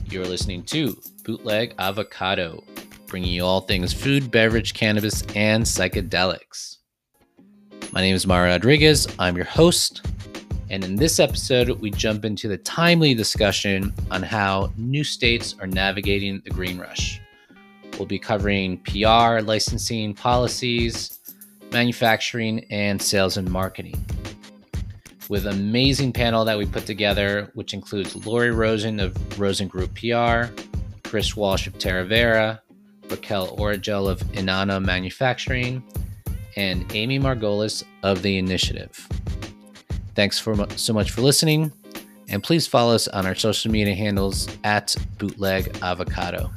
You're listening to Bootleg Avocado, bringing you all things food, beverage, cannabis, and psychedelics. My name is Mario Rodriguez. I'm your host. And in this episode, we jump into the timely discussion on how new states are navigating the green rush. We'll be covering PR, licensing, policies, manufacturing, and sales and marketing. With an amazing panel that we put together, which includes Lori Rosen of Rosen Group PR, Chris Walsh of Terravera, Raquel Origel of Inanna Manufacturing, and Amy Margolis of The Initiative. Thanks so much for listening, and please follow us on our social media handles at Bootleg Avocado.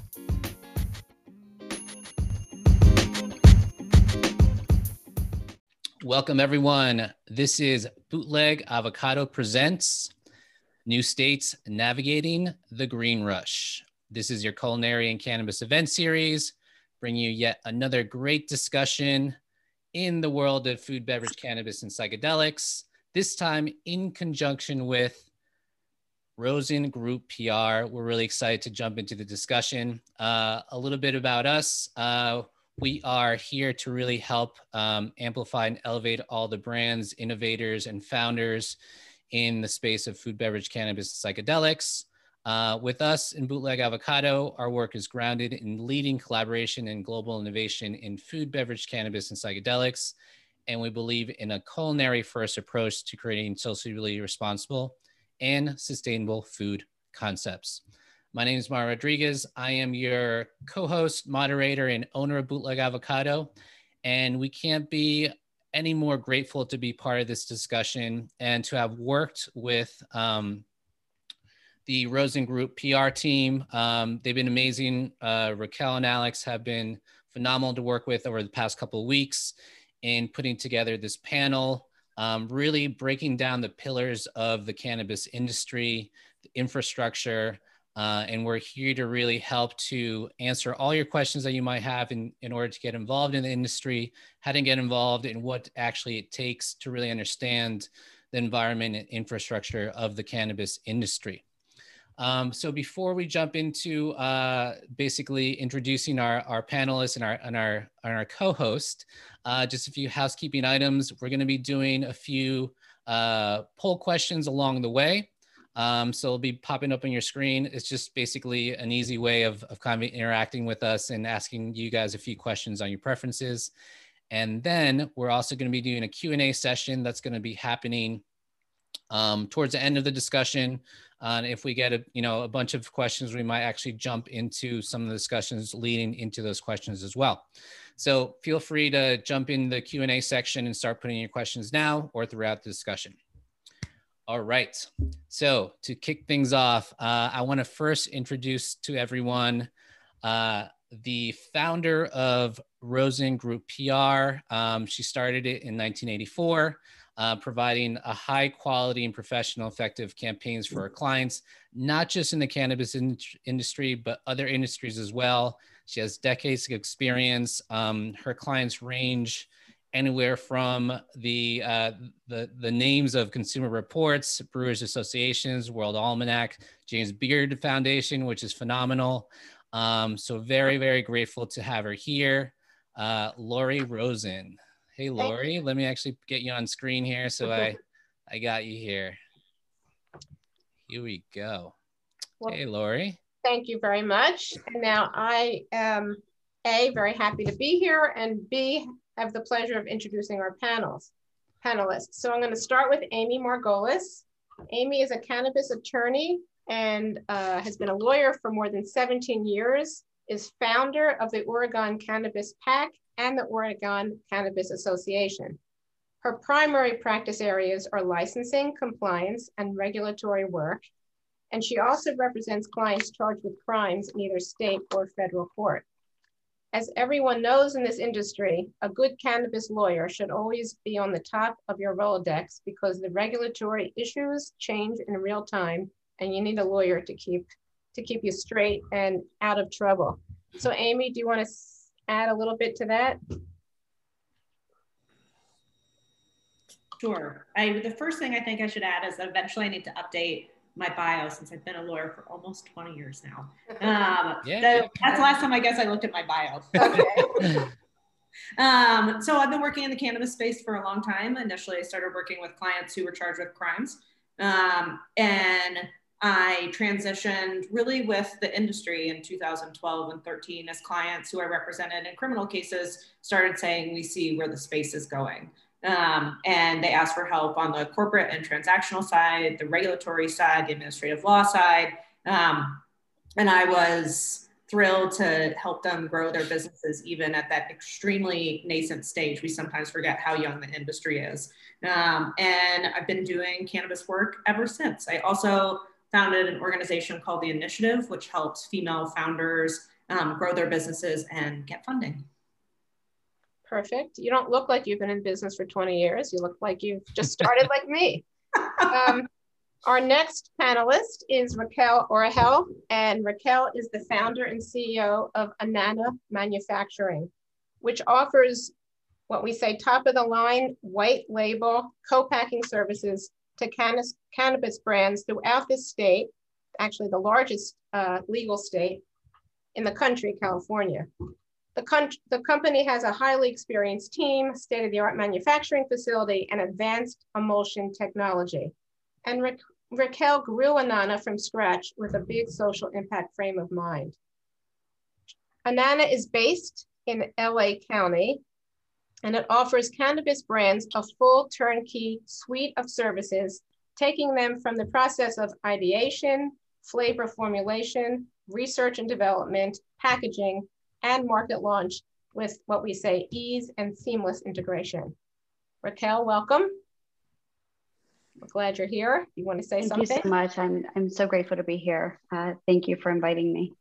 Welcome, everyone. This is Bootleg Avocado Presents New States Navigating the Green Rush. This is your culinary and cannabis event series, bringing you yet another great discussion in the world of food, beverage, cannabis, and psychedelics, this time in conjunction with Rosen Group PR. We're really excited to jump into the discussion. A little bit about us. We are here to really help amplify and elevate all the brands, innovators, and founders in the space of food, beverage, cannabis, and psychedelics. With us in Bootleg Avocado, our work is grounded in leading collaboration and global innovation in food, beverage, cannabis, and psychedelics. And we believe in a culinary first approach to creating socially responsible and sustainable food concepts. My name is Mario Rodriguez. I am your co-host, moderator, and owner of Bootleg Avocado. And we can't be any more grateful to be part of this discussion and to have worked with the Rosen Group PR team. They've been amazing. Raquel and Alex have been phenomenal to work with over the past couple of weeks in putting together this panel, really breaking down the pillars of the cannabis industry, the infrastructure, and we're here to really help to answer all your questions that you might have in order to get involved in the industry, how to get involved, and what actually it takes to really understand the environment and infrastructure of the cannabis industry. So before we jump into basically introducing our panelists and our co-host, just a few housekeeping items. We're going to be doing a few poll questions along the way. So it'll be popping up on your screen. It's just basically an easy way of kind of interacting with us and asking you guys a few questions on your preferences. And then we're also going to be doing a Q&A session that's going to be happening towards the end of the discussion. If we get a bunch of questions, we might actually jump into some of the discussions leading into those questions as well. So feel free to jump in the Q&A section and start putting your questions now or throughout the discussion. All right, so to kick things off, I want to first introduce to everyone the founder of Rosen Group PR. She started it in 1984, providing a high quality and professional effective campaigns for her clients, not just in the cannabis industry, but other industries as well. She has decades of experience. Her clients range anywhere from the names of Consumer Reports, Brewers Associations, World Almanac, James Beard Foundation, which is phenomenal. So very, very grateful to have her here. Lori Rosen. Hey, Lori, let me actually get you on screen here. So I got you here. Here we go. Well, hey, Lori. Thank you very much. And now I am A, very happy to be here, and B, have the pleasure of introducing our panelists. So I'm going to start with Amy Margolis. Amy is a cannabis attorney and has been a lawyer for more than 17 years, is founder of the Oregon Cannabis PAC and the Oregon Cannabis Association. Her primary practice areas are licensing, compliance, and regulatory work. And she also represents clients charged with crimes in either state or federal court. As everyone knows in this industry, a good cannabis lawyer should always be on the top of your Rolodex because the regulatory issues change in real time and you need a lawyer to keep you straight and out of trouble. So Amy, do you want to add a little bit to that? Sure. The first thing I think I should add is that eventually I need to update my bio since I've been a lawyer for almost 20 years now. That's the last time I guess I looked at my bio. Okay. So I've been working in the cannabis space for a long time. Initially, I started working with clients who were charged with crimes. And I transitioned really with the industry in 2012 and 13 as clients who I represented in criminal cases started saying, we see where the space is going. And they asked for help on the corporate and transactional side, the regulatory side, the administrative law side. And I was thrilled to help them grow their businesses even at that extremely nascent stage. We sometimes forget how young the industry is. And I've been doing cannabis work ever since. I also founded an organization called The Initiative, which helps female founders grow their businesses and get funding. Perfect. You don't look like you've been in business for 20 years. You look like you've just started like me. Our next panelist is Raquel Orahel, and Raquel is the founder and CEO of Anana Manufacturing, which offers what we say top of the line white label co-packing services to cannabis brands throughout the state, actually the largest legal state in the country, California. The company has a highly experienced team, state-of-the-art manufacturing facility, and advanced emulsion technology. And Raquel grew Anana from scratch with a big social impact frame of mind. Anana is based in LA County, and it offers cannabis brands a full turnkey suite of services, taking them from the process of ideation, flavor formulation, research and development, packaging, and market launch with what we say ease and seamless integration. Raquel, welcome. We're glad you're here. You want to say something? Thank you so much. I'm so grateful to be here. Thank you for inviting me.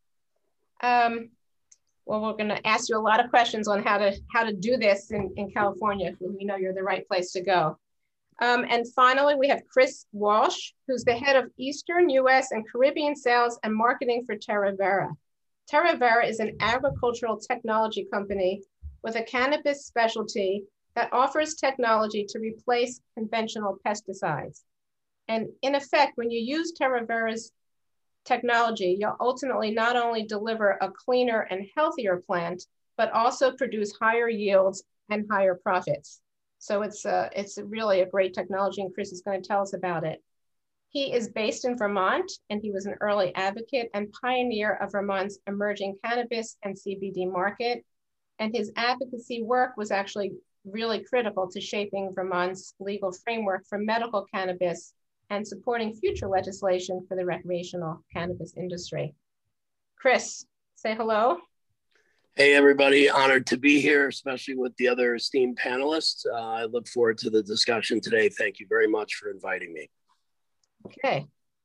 Well, we're going to ask you a lot of questions on how to do this in California. We know you're the right place to go. And finally, we have Chris Walsh, who's the head of Eastern US and Caribbean sales and marketing for TerraVera. TerraVera is an agricultural technology company with a cannabis specialty that offers technology to replace conventional pesticides. And in effect, when you use TerraVera's technology, you'll ultimately not only deliver a cleaner and healthier plant, but also produce higher yields and higher profits. So it's really a great technology, and Chris is going to tell us about it. He is based in Vermont, and he was an early advocate and pioneer of Vermont's emerging cannabis and CBD market. And his advocacy work was actually really critical to shaping Vermont's legal framework for medical cannabis and supporting future legislation for the recreational cannabis industry. Chris, say hello. Hey, everybody. Honored to be here, especially with the other esteemed panelists. I look forward to the discussion today. Thank you very much for inviting me. Okay.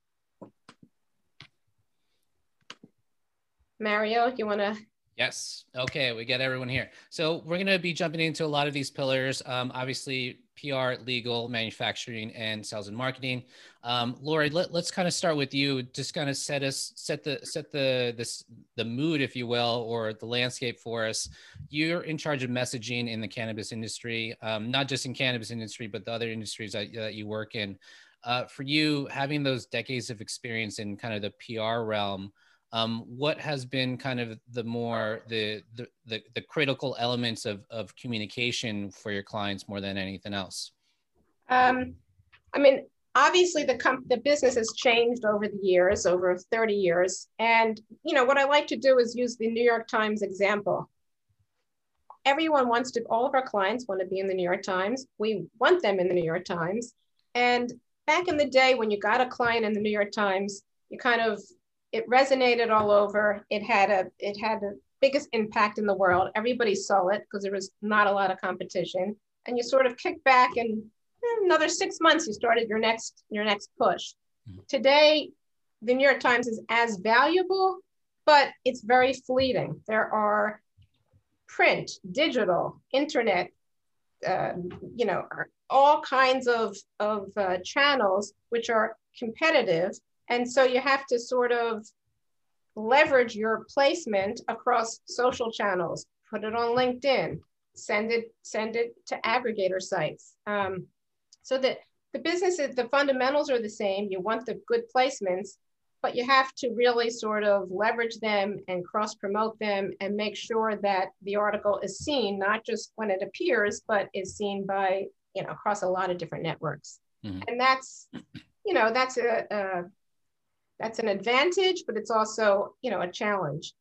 Mario, you want to? Yes. Okay, we got everyone here. So we're going to be jumping into a lot of these pillars. Obviously, PR, legal, manufacturing, and sales and marketing. Lori, let's kind of start with you. Just kind of set the mood, if you will, or the landscape for us. You're in charge of messaging in the cannabis industry, not just in cannabis industry, but the other industries that you work in. For you, having those decades of experience in kind of the PR realm, what has been kind of the critical elements of communication for your clients more than anything else? I mean, obviously the business has changed over the years, over 30 years. And, you know, what I like to do is use the New York Times example. Everyone wants to, all of our clients want to be in the New York Times. We want them in the New York Times. And back in the day when you got a client in the New York Times, it resonated all over. It had the biggest impact in the world. Everybody saw it because there was not a lot of competition. And you sort of kicked back, and another 6 months, you started your next push. Mm-hmm. Today, the New York Times is as valuable, but it's very fleeting. There are print, digital, internet, all kinds of channels which are competitive. And so you have to sort of leverage your placement across social channels, put it on LinkedIn, send it to aggregator sites. So that the businesses, the fundamentals are the same. You want the good placements, but you have to really sort of leverage them and cross promote them and make sure that the article is seen, not just when it appears, but is seen by, across a lot of different networks. Mm-hmm. And that's, that's an advantage, but it's also, a challenge.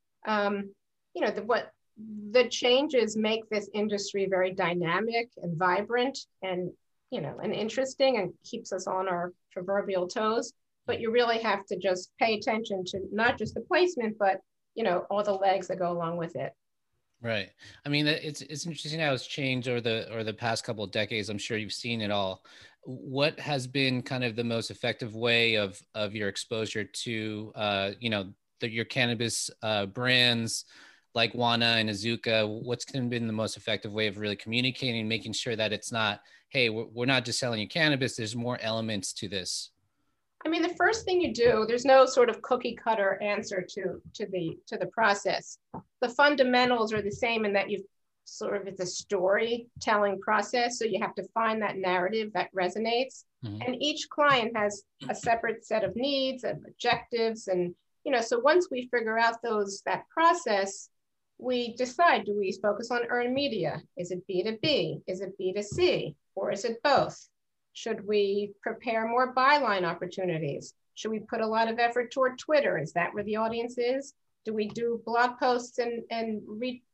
The changes make this industry very dynamic and vibrant and, and interesting, and keeps us on our proverbial toes. But you really have to just pay attention to not just the placement, but, all the legs that go along with it. Right. I mean, it's interesting how it's changed over the past couple of decades. I'm sure you've seen it all. What has been kind of the most effective way of your exposure to, your cannabis brands like Wana and Azuka? What's been the most effective way of really communicating, making sure that it's not, hey, we're not just selling you cannabis, there's more elements to this? I mean, the first thing you do, there's no sort of cookie cutter answer to the process. The fundamentals are the same in that it's a storytelling process. So you have to find that narrative that resonates. Mm-hmm. And each client has a separate set of needs and objectives. And, so once we figure out that process, we decide, do we focus on earned media? Is it B2B? Is it B2C? Or is it both? Should we prepare more byline opportunities? Should we put a lot of effort toward Twitter? Is that where the audience is? Do we do blog posts and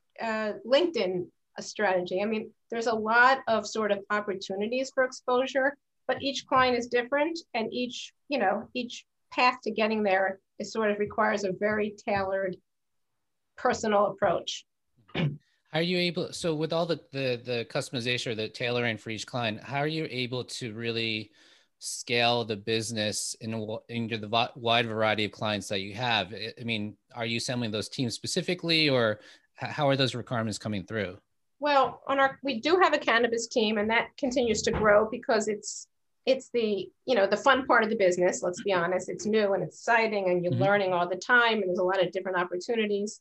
LinkedIn strategy? I mean, there's a lot of sort of opportunities for exposure, but each client is different, and each path to getting there is sort of requires a very tailored, personal approach. How are you able, so with all the customization or the tailoring for each client, how are you able to really scale the business into the wide variety of clients that you have? I mean, are you assembling those teams specifically, or how are those requirements coming through? Well, we do have a cannabis team, and that continues to grow because it's the, the fun part of the business. Let's be honest, it's new and exciting, and you're mm-hmm. learning all the time, and there's a lot of different opportunities.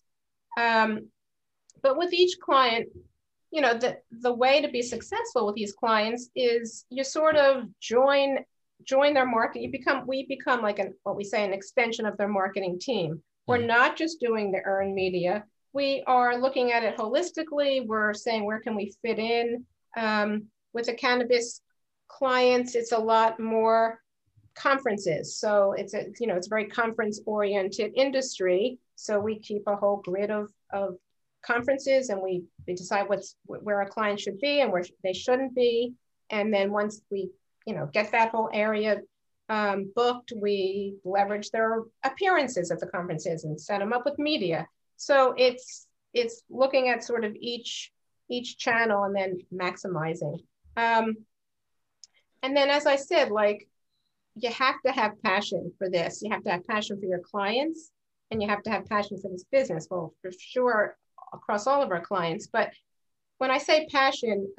But with each client, the way to be successful with these clients is you sort of join their market. We become like what we say, an extension of their marketing team. We're not just doing the earned media. We are looking at it holistically. We're saying, where can we fit in? With the cannabis clients, it's a lot more conferences. So it's a very conference oriented industry. So we keep a whole grid of conferences, and we decide where our clients should be and where they shouldn't be. And then once we, get that whole area booked, we leverage their appearances at the conferences and set them up with media. So it's looking at sort of each channel and then maximizing. And then, as I said, you have to have passion for this. You have to have passion for your clients, and you have to have passion for this business. Well, for sure, across all of our clients. But when I say passion,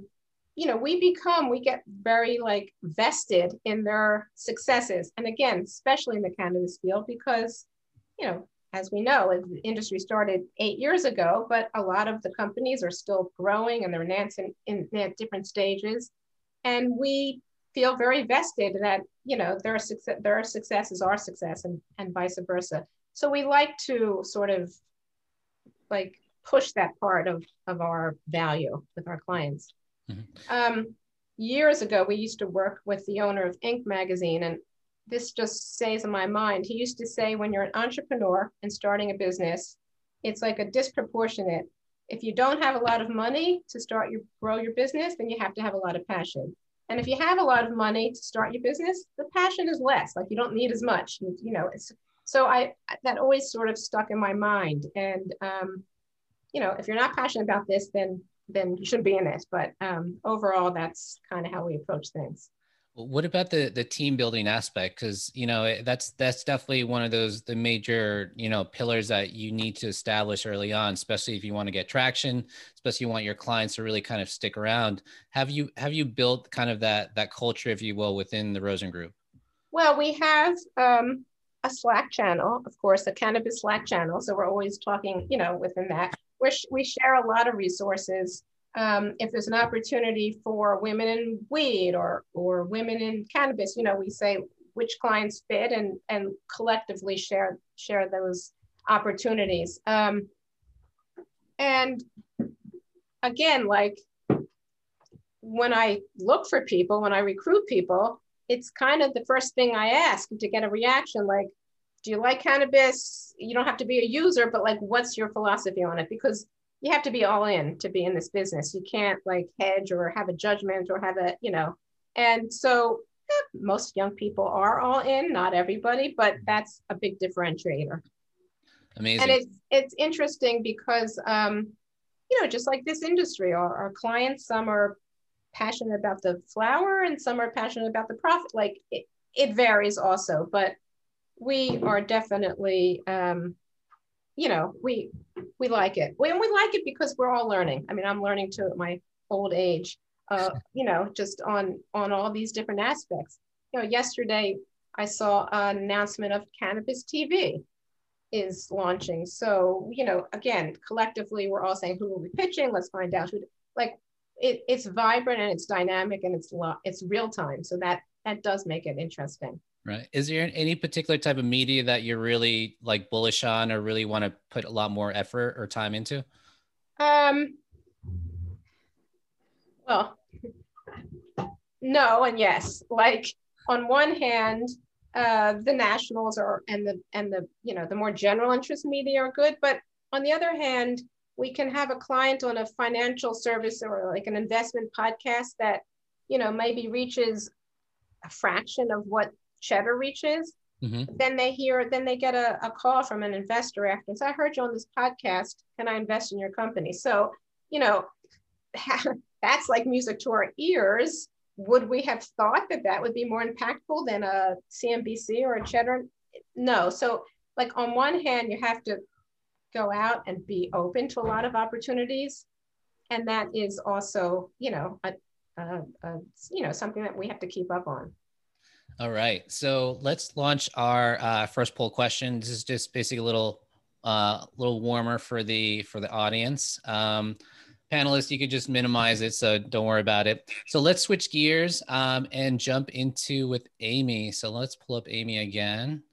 we get very vested in their successes. And again, especially in the cannabis field, because, as we know, the industry started 8 years ago, but a lot of the companies are still growing, and they're in different stages. And we feel very vested that, their success is our success, and vice versa. So we like to sort of push that part of our value with our clients. Mm-hmm. Years ago, we used to work with the owner of Inc. magazine, and this just stays in my mind. He used to say, when you're an entrepreneur and starting a business, it's like a disproportionate. If you don't have a lot of money to grow your business, then you have to have a lot of passion. And if you have a lot of money to start your business, the passion is less. You don't need as much. So that always sort of stuck in my mind. And if you're not passionate about this, then you shouldn't be in this. But overall, that's kind of how we approach things. What about the team building aspect? Because, that's definitely one of the major, pillars that you need to establish early on, especially if you want to get traction, especially you want your clients to really kind of stick around. Have you built kind of that culture, if you will, within the Rosen Group? Well, we have a Slack channel, of course, a cannabis Slack channel. So we're always talking, within that. We share a lot of resources. if there's an opportunity for women in weed or women in cannabis, you know, we say which clients fit and collectively share those opportunities. And again, like when I look for people, when I recruit people, it's kind of the first thing I ask to get a reaction, like, do you like cannabis? You don't have to be a user, but like, what's your philosophy on it? Because you have to be all in to be in this business. You can't like hedge or have a judgment or have a, you know, and so most young people are all in, not everybody, but that's a big differentiator. Amazing. And it's interesting because, you know, just like this industry, our clients, some are passionate about the flower and some are passionate about the profit. Like it varies also, but we are definitely, you know, we like it. We like it because we're all learning. I mean, I'm learning too at my old age, you know, just on all these different aspects. You know, yesterday I saw an announcement of Cannabis TV is launching. So, you know, again, collectively, we're all saying, who are we pitching? Let's find out who, like, it's vibrant and it's dynamic and it's real time. So that does make it interesting. Right. Is there any particular type of media that you're really like bullish on or really want to put a lot more effort or time into? Well, no and yes. Like on one hand, the nationals and the you know, the more general interest media are good, but on the other hand, we can have a client on a financial service or like an investment podcast that, you know, maybe reaches a fraction of what Cheddar reaches. Mm-hmm. Then they get a call from an investor after. So I heard you on this podcast. Can I invest in your company? So, you know, that's like music to our ears. Would we have thought that would be more impactful than a CNBC or a Cheddar? No. So like on one hand, you have to go out and be open to a lot of opportunities. And that is also, you know, you know, something that we have to keep up on. All right. So let's launch our first poll question. This is just basically a little warmer for the audience. Panelists, you could just minimize it, so don't worry about it. So let's switch gears and jump into with Amy. So let's pull up Amy again.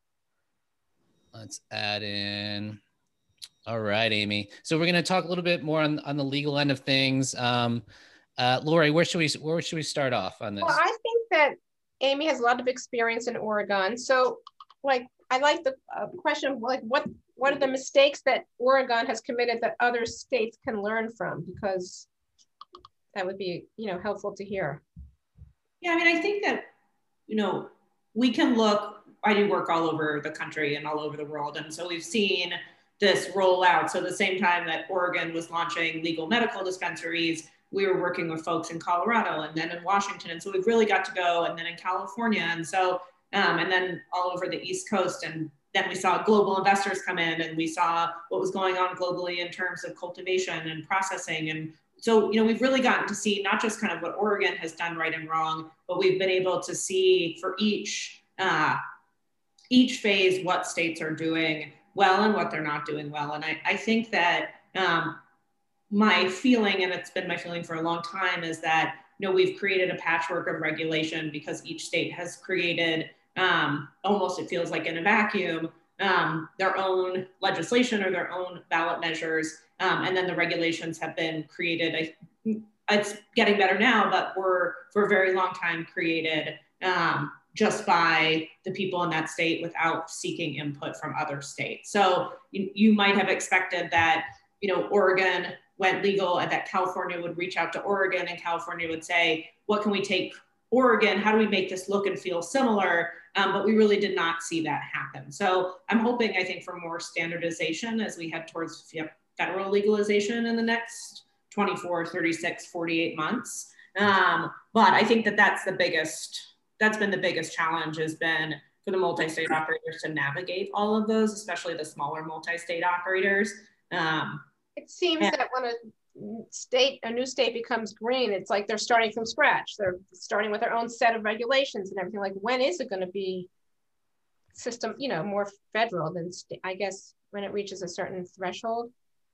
Let's add in. All right, Amy. So we're going to talk a little bit more on the legal end of things. Lori, where should we start off on this? Well, I think that Amy has a lot of experience in Oregon. So like, I like the question of like, what are the mistakes that Oregon has committed that other states can learn from? Because that would be, you know, helpful to hear. Yeah, I mean, I think that, you know, we can look, I do work all over the country and all over the world. And so we've seen this roll out. So the same time that Oregon was launching legal medical dispensaries, we were working with folks in Colorado and then in Washington. And so we've really got to go, and then in California. And so, and then all over the East Coast. And then we saw global investors come in and we saw what was going on globally in terms of cultivation and processing. And so, you know, we've really gotten to see not just kind of what Oregon has done right and wrong, but we've been able to see for each phase what states are doing well and what they're not doing well. And I think that my feeling, and it's been my feeling for a long time, is that, you know, we've created a patchwork of regulation because each state has created almost, it feels like in a vacuum, their own legislation or their own ballot measures. And then the regulations have been created. It's getting better now, but were for a very long time created just by the people in that state without seeking input from other states. So you might have expected that, you know, Oregon went legal and that California would reach out to Oregon and California would say, what can we take Oregon? How do we make this look and feel similar? But we really did not see that happen. So I'm hoping, I think, for more standardization as we head towards federal legalization in the next 24, 36, 48 months. But I think that that's been the biggest challenge, has been for the multi-state operators to navigate all of those, especially the smaller multi-state operators. It seems that when a new state becomes green, it's like they're starting from scratch. They're starting with their own set of regulations and everything. Like, when is it going to be system, you know, more federal than I guess when it reaches a certain threshold?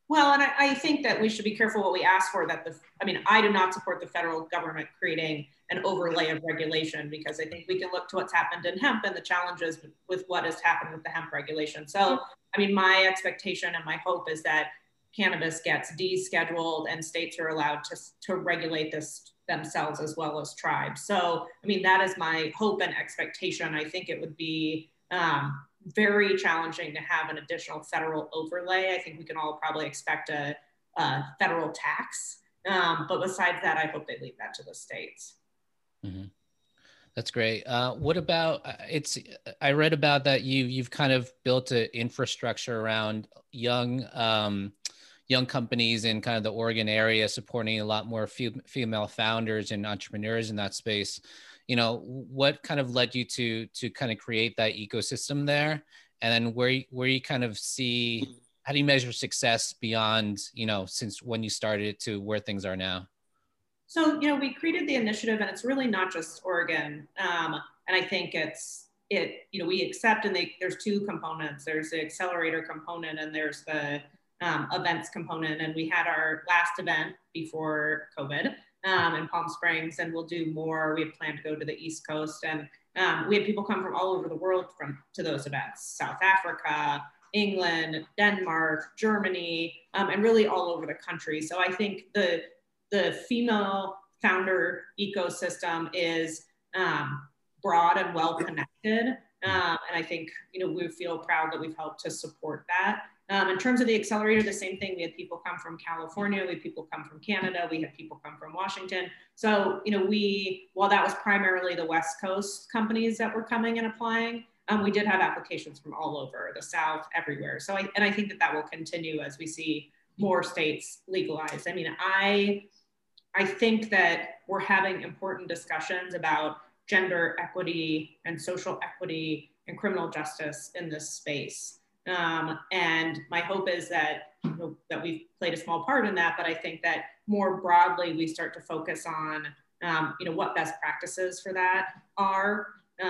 Well, and I think that we should be careful what we ask for. I do not support the federal government creating an overlay of regulation, because I think we can look to what's happened in hemp and the challenges with what has happened with the hemp regulation. So, I mean, my expectation and my hope is that cannabis gets descheduled and states are allowed to regulate this themselves as well as tribes. So, I mean, that is my hope and expectation. I think it would be very challenging to have an additional federal overlay. I think we can all probably expect a federal tax. But besides that, I hope they leave that to the states. Mm-hmm. That's great. What about I read about that you've kind of built an infrastructure around young companies in kind of the Oregon area, supporting a lot more female founders and entrepreneurs in that space. You know, what kind of led you to kind of create that ecosystem there? And then where you kind of see, how do you measure success beyond, you know, since when you started to where things are now? So, you know, we created the initiative, and it's really not just Oregon. And I think we accept, and there's two components. There's the accelerator component and there's the events component. And we had our last event before COVID in Palm Springs, and we'll do more. We had planned to go to the East Coast, and we had people come from all over the world to those events: South Africa, England, Denmark, Germany, and really all over the country. So I think the female founder ecosystem is broad and well connected. And I think, you know, we feel proud that we've helped to support that. In terms of the accelerator, the same thing. We had people come from California, we had people come from Canada, we had people come from Washington. So, you know, while that was primarily the West Coast companies that were coming and applying, we did have applications from all over the South, everywhere. So I think that will continue as we see more states legalize. I mean, I think that we're having important discussions about gender equity and social equity and criminal justice in this space. And my hope is that, you know, that we've played a small part in that, but I think that more broadly, we start to focus on, you know, what best practices for that are,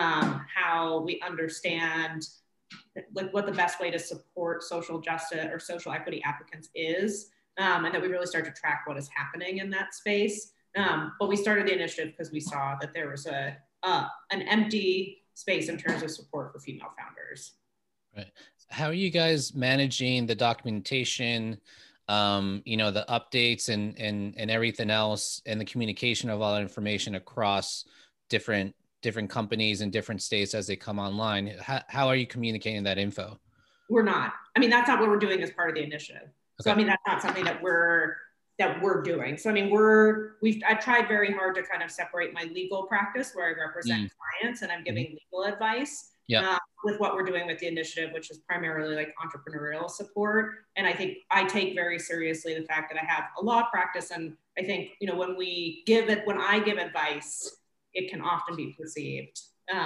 how we understand like what the best way to support social justice or social equity applicants is, and that we really start to track what is happening in that space. But we started the initiative because we saw that there was an empty space in terms of support for female founders. Right. How are you guys managing the documentation, you know, the updates and everything else, and the communication of all that information across different companies in different states as they come online? How are you communicating that info? We're not. I mean, that's not what we're doing as part of the initiative. Okay. So I mean, that's not something that we're doing. So I mean, I've tried very hard to kind of separate my legal practice, where I represent clients and I'm giving legal advice, with what we're doing with the initiative, which is primarily like entrepreneurial support. And I think I take very seriously the fact that I have a law practice. And I think, you know, when I give advice, it can often be perceived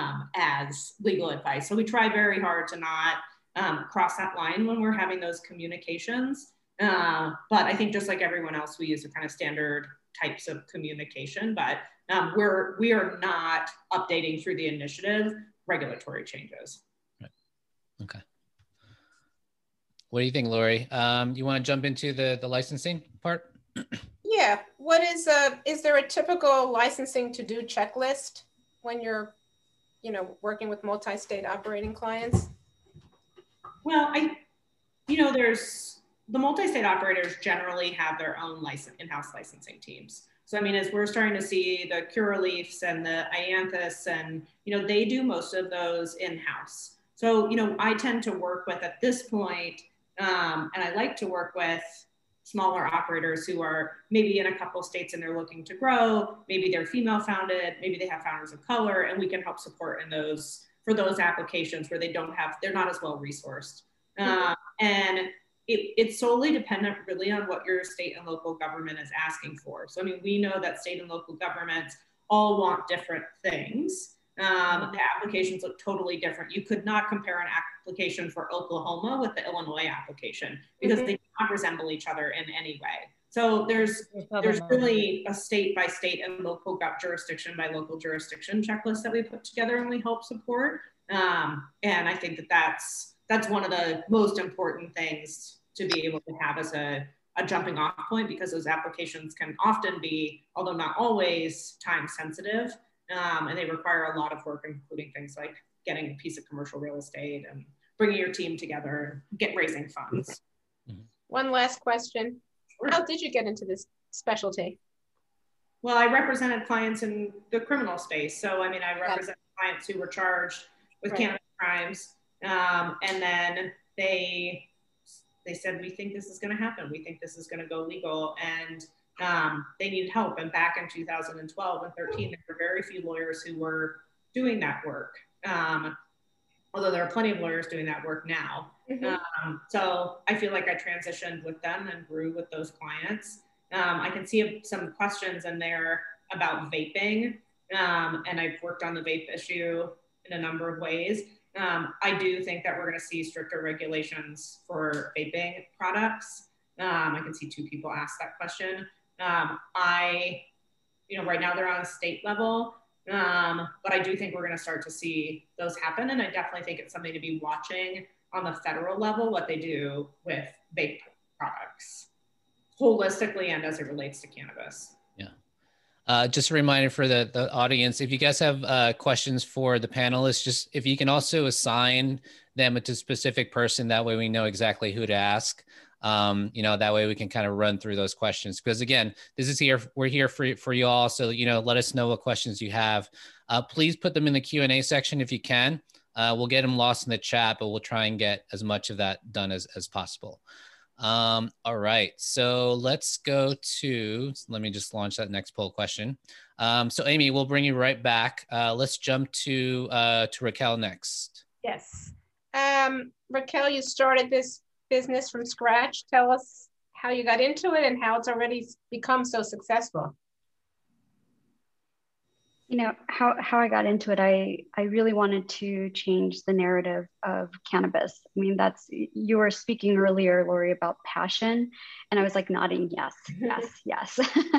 as legal advice. So we try very hard to not cross that line when we're having those communications. But I think just like everyone else, we use the kind of standard types of communication, but we are not updating through the initiative regulatory changes. Right. Okay. What do you think, Lori? You want to jump into the licensing part? Yeah. What is there a typical licensing to-do checklist when you're, you know, working with multi-state operating clients? Well, there's the multi-state operators generally have their own in-house licensing teams. So, I mean, as we're starting to see the Curaleafs and the Ianthus, and, you know, they do most of those in-house. So, you know, I tend to work with at this point, and I like to work with smaller operators who are maybe in a couple of states and they're looking to grow. Maybe they're female founded, maybe they have founders of color, and we can help support for those applications where they're not as well resourced. And it's solely dependent really on what your state and local government is asking for. So, I mean, we know that state and local governments all want different things. The applications look totally different. You could not compare an application for Oklahoma with the Illinois application because they do not resemble each other in any way. So there's really a state by state and local jurisdiction by local jurisdiction checklist that we put together and we help support. And I think that that's one of the most important things to be able to have as a jumping off point, because those applications can often be, although not always, time sensitive, and they require a lot of work, including things like getting a piece of commercial real estate and bringing your team together, raising funds. One last question. How did you get into this specialty? Well, I represented clients in the criminal space. So, I mean, I represented clients who were charged with cannabis crimes. And then they said, we think this is going to happen. We think this is going to go legal. And they needed help. And back in 2012 and 13, there were very few lawyers who were doing that work. Although there are plenty of lawyers doing that work now. So I feel like I transitioned with them and grew with those clients. I can see some questions in there about vaping, and I've worked on the vape issue in a number of ways. I do think that we're going to see stricter regulations for vaping products. I can see 2 people ask that question. Right now they're on a state level, but I do think we're going to start to see those happen. And I definitely think it's something to be watching on the federal level, what they do with vape products, holistically and as it relates to cannabis. Yeah. Just a reminder for the audience, if you guys have questions for the panelists, just if you can also assign them to a specific person, that way we know exactly who to ask. That way we can kind of run through those questions, because again, we're here for you all. So, let us know what questions you have. Please put them in the Q&A section if you can. We'll get them lost in the chat, but we'll try and get as much of that done as possible. All right, so let's go let me just launch that next poll question. So Amy, we'll bring you right back. Let's jump to Raquel next. Yes. Raquel, you started this business from scratch. Tell us how you got into it and how it's already become so successful. How I got into it, I really wanted to change the narrative of cannabis. I mean, you were speaking earlier, Lori, about passion, and I was like nodding, yes, yes, yes.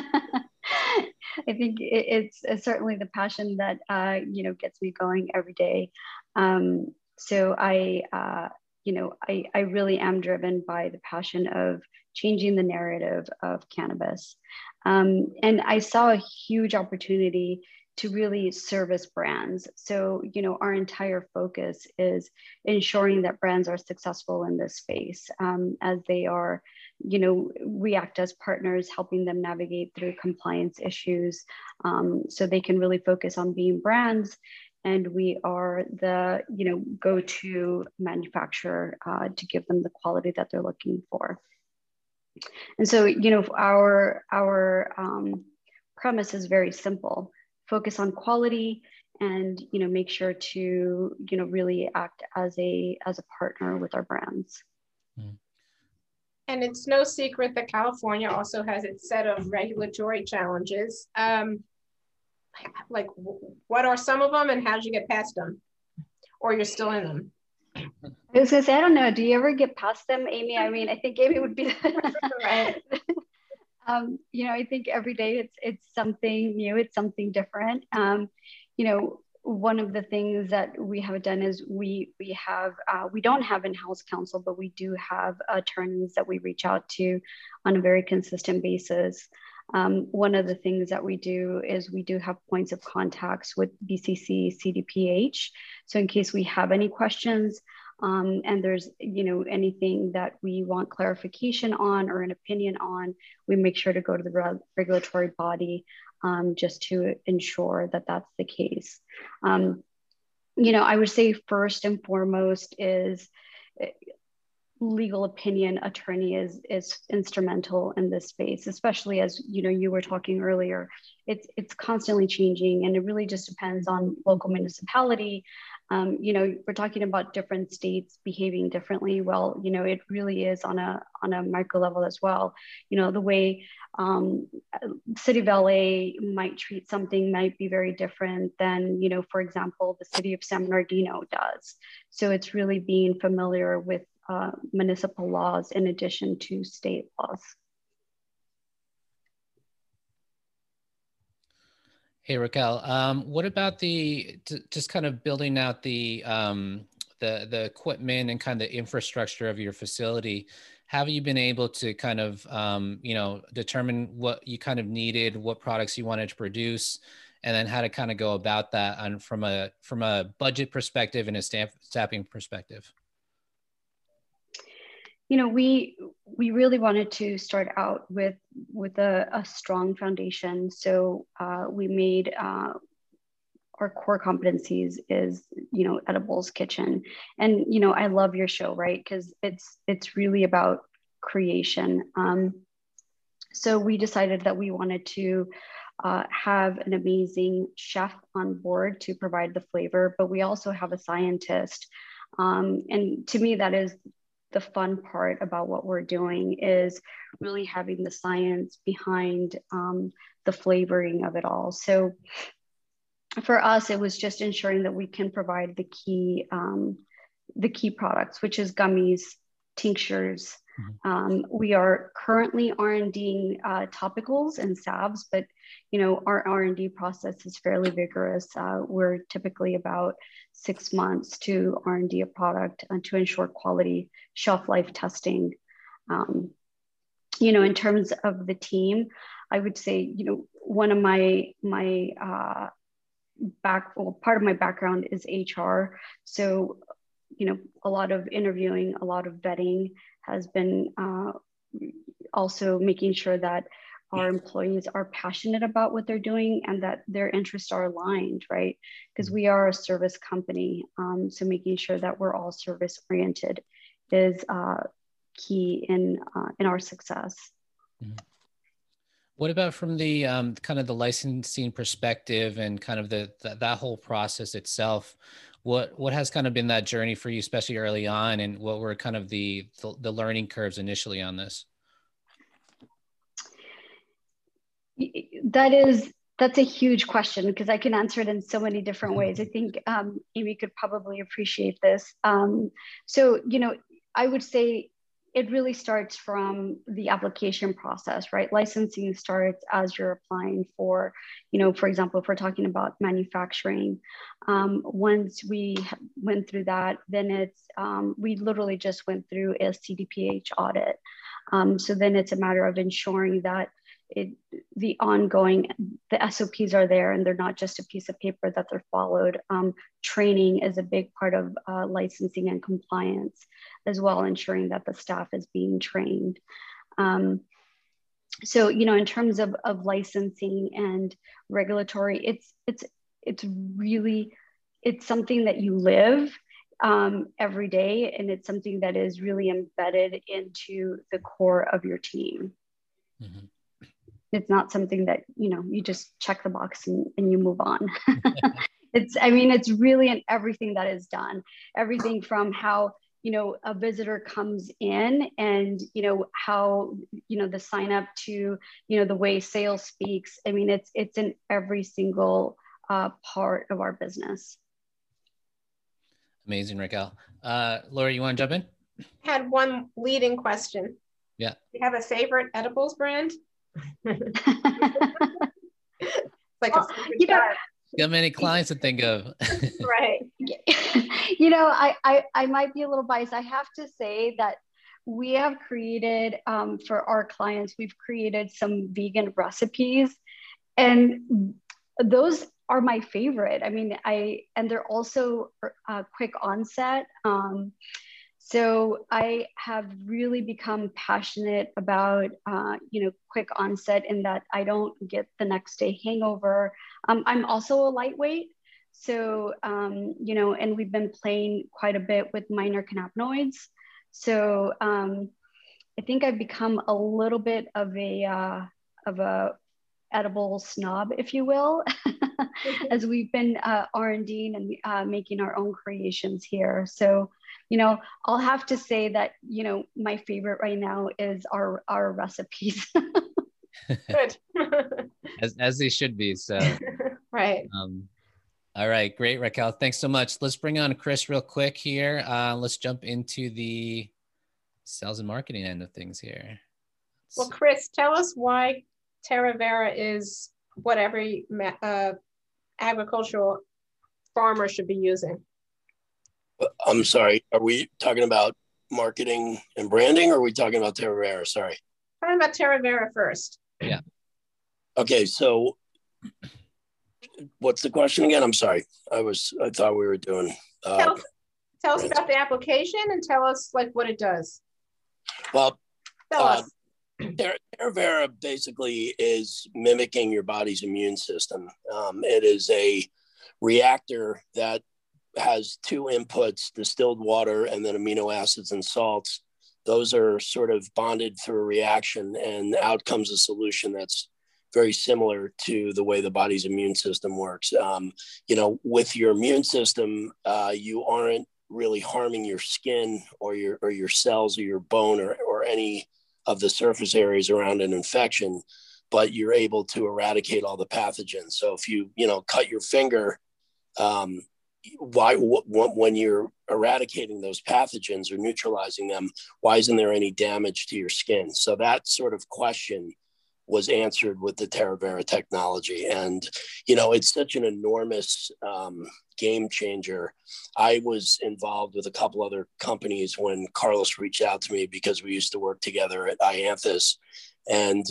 I think it's certainly the passion that, gets me going every day. So I really am driven by the passion of changing the narrative of cannabis. And I saw a huge opportunity to really service brands. So, our entire focus is ensuring that brands are successful in this space, as they are, we act as partners, helping them navigate through compliance issues, so they can really focus on being brands. And we are the, go-to manufacturer to give them the quality that they're looking for. And so, our premise is very simple: focus on quality, and make sure to really act as a partner with our brands. And it's no secret that California also has its set of regulatory challenges. Like, what are some of them, and how did you get past them, or you're still in them? I was gonna say, I don't know. Do you ever get past them, Amy? I mean, I think Amy would be right. I think every day it's something new, it's something different. One of the things that we have done is we don't have in-house counsel, but we do have attorneys that we reach out to on a very consistent basis. One of the things that we do is we do have points of contacts with BCC, CDPH. So in case we have any questions, and there's anything that we want clarification on or an opinion on, we make sure to go to the regulatory body just to ensure that that's the case. I would say first and foremost is legal opinion. Attorney is instrumental in this space, especially as you were talking earlier. It's constantly changing, and it really just depends on local municipality. We're talking about different states behaving differently. Well, it really is on a micro level as well. The way City of LA might treat something might be very different than, for example, the city of San Bernardino does. So it's really being familiar with municipal laws in addition to state laws. Hey, Raquel, what about just kind of building out the equipment and kind of the infrastructure of your facility? have you been able to kind of, determine what you kind of needed, what products you wanted to produce, and then how to kind of go about that from a budget perspective and a staffing perspective? We really wanted to start out with a strong foundation. So we made our core competencies is, Edibles Kitchen. And, I love your show, right? Because it's really about creation. So we decided that we wanted to have an amazing chef on board to provide the flavor, but we also have a scientist. And to me, that is the fun part about what we're doing, is really having the science behind the flavoring of it all. So for us, it was just ensuring that we can provide the key products, which is gummies, tinctures. We are currently R&Ding topicals and salves, but our R&D process is fairly vigorous. We're typically about 6 months to R&D a product to ensure quality, shelf life testing. In terms of the team, I would say, one of part of my background is HR. So, a lot of interviewing, a lot of vetting has been also making sure that our employees are passionate about what they're doing and that their interests are aligned, right? Because we are a service company. So making sure that we're all service oriented is key in our success. Mm-hmm. What about from the kind of the licensing perspective and kind of that whole process itself? What has kind of been that journey for you, especially early on, and what were kind of the learning curves initially on this? That's a huge question, because I can answer it in so many different ways. I think Amy could probably appreciate this. So, I would say it really starts from the application process, right? Licensing starts as you're applying for, for example, if we're talking about manufacturing, once we went through that, then it's, we literally just went through a CDPH audit. So then it's a matter of ensuring that the SOPs are there and they're not just a piece of paper that they're followed. Training is a big part of licensing and compliance as well, ensuring that the staff is being trained. So, in terms of licensing and regulatory, it's something that you live every day, and it's something that is really embedded into the core of your team. Mm-hmm. It's not something that, you just check the box and you move on. It's really in everything that is done, everything from how, a visitor comes in and, how, the sign up to, the way sales speaks. It's in every single part of our business. Amazing, Raquel. Laura, you want to jump in? I had one leading question. Yeah. Do you have a favorite edibles brand? Got many clients to think of. Right. I might be a little biased. I have to say that we have created, for our clients, we've created some vegan recipes, and those are my favorite. And they're also quick onset. So I have really become passionate about, quick onset, in that I don't get the next day hangover. I'm also a lightweight. So, and we've been playing quite a bit with minor cannabinoids. So I think I've become a little bit of a edible snob, if you will, as we've been R&Ding and making our own creations here. So, I'll have to say that, my favorite right now is our recipes. Good. as they should be. So, right. All right, great, Raquel. Thanks so much. Let's bring on Chris real quick here. Let's jump into the sales and marketing end of things here. Well, Chris, tell us why Terra Vera is what every agricultural farmer should be using. I'm sorry, are we talking about marketing and branding, or are we talking about Terravera? Sorry. Talking about Terravera first. Yeah. Okay, so what's the question again? I'm sorry. I thought we were doing. Tell us about the application and tell us like what it does. Well, tell us. Terravera basically is mimicking your body's immune system. It is a reactor that has two inputs, distilled water and then amino acids and salts. Those are sort of bonded through a reaction, and out comes a solution that's very similar to the way the body's immune system works. With your immune system, you aren't really harming your skin or your cells or your bone or any of the surface areas around an infection, but you're able to eradicate all the pathogens. So if you cut your finger, when you're eradicating those pathogens or neutralizing them, why isn't there any damage to your skin? So that sort of question was answered with the Terravera technology. And, it's such an enormous game changer. I was involved with a couple other companies when Carlos reached out to me because we used to work together at Ianthus. And,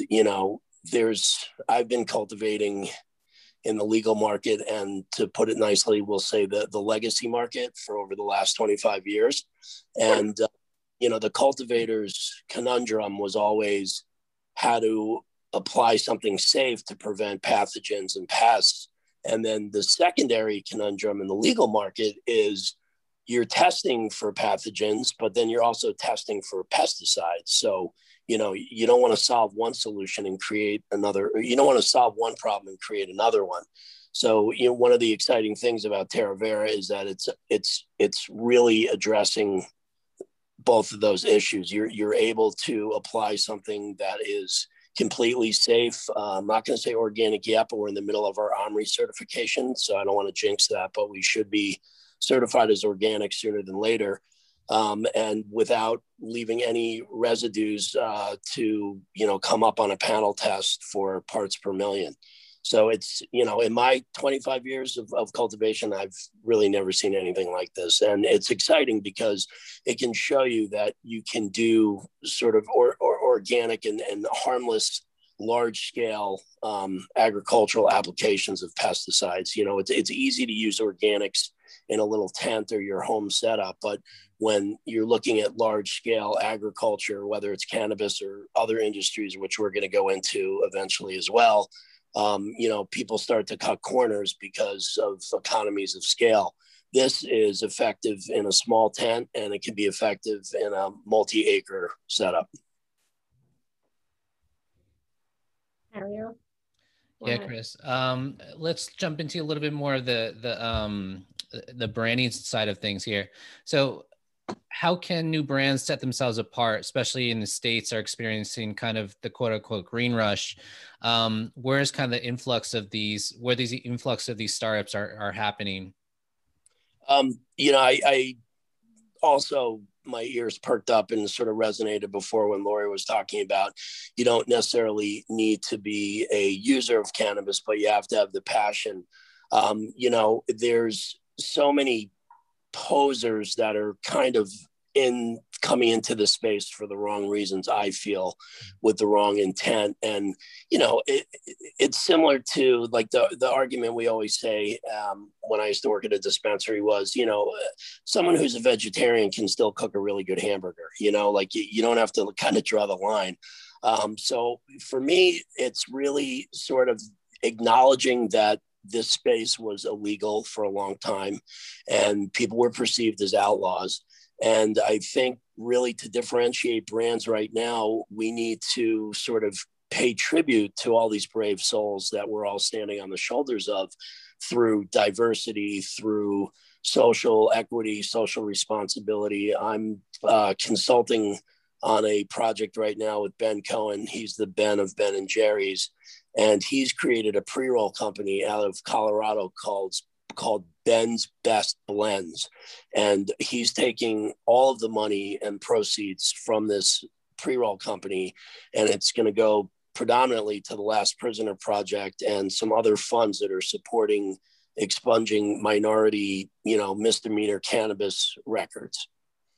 I've been cultivating in the legal market, and to put it nicely, we'll say the legacy market for over the last 25 years. And, the cultivator's conundrum was always how to apply something safe to prevent pathogens and pests. And then the secondary conundrum in the legal market is you're testing for pathogens, but then you're also testing for pesticides. So, you don't want to solve one solution and create another, or you don't want to solve one problem and create another one. So, one of the exciting things about Terravera is that it's really addressing both of those issues. You're able to apply something that is completely safe. I'm not going to say organic yet, but we're in the middle of our OMRI certification, so I don't want to jinx that, but we should be certified as organic sooner than later, and without leaving any residues to come up on a panel test for parts per million. So it's, in my 25 years of cultivation, I've really never seen anything like this. And it's exciting because it can show you that you can do sort of organic and harmless large scale agricultural applications of pesticides. It's easy to use organics in a little tent or your home setup, but when you're looking at large scale agriculture, whether it's cannabis or other industries, which we're going to go into eventually as well, people start to cut corners because of economies of scale. This is effective in a small tent, and it can be effective in a multi-acre setup. Mario? Yeah, Chris. Let's jump into a little bit more of the branding side of things here. So how can new brands set themselves apart, especially in the states are experiencing kind of the quote unquote green rush? Where's kind of the influx of these startups are happening? I also, my ears perked up and sort of resonated before when Lori was talking about, you don't necessarily need to be a user of cannabis, but you have to have the passion. There's so many posers that are kind of coming into the space for the wrong reasons, I feel, with the wrong intent. And, it's similar to like the argument we always say when I used to work at a dispensary was, someone who's a vegetarian can still cook a really good hamburger, you don't have to kind of draw the line. So for me, it's really sort of acknowledging that this space was illegal for a long time and people were perceived as outlaws. And I think really to differentiate brands right now, we need to sort of pay tribute to all these brave souls that we're all standing on the shoulders of through diversity, through social equity, social responsibility. I'm consulting on a project right now with Ben Cohen. He's the Ben of Ben and Jerry's. And he's created a pre-roll company out of Colorado called Ben's Best Blends. And he's taking all of the money and proceeds from this pre-roll company, and it's going to go predominantly to the Last Prisoner Project and some other funds that are supporting expunging minority, misdemeanor cannabis records.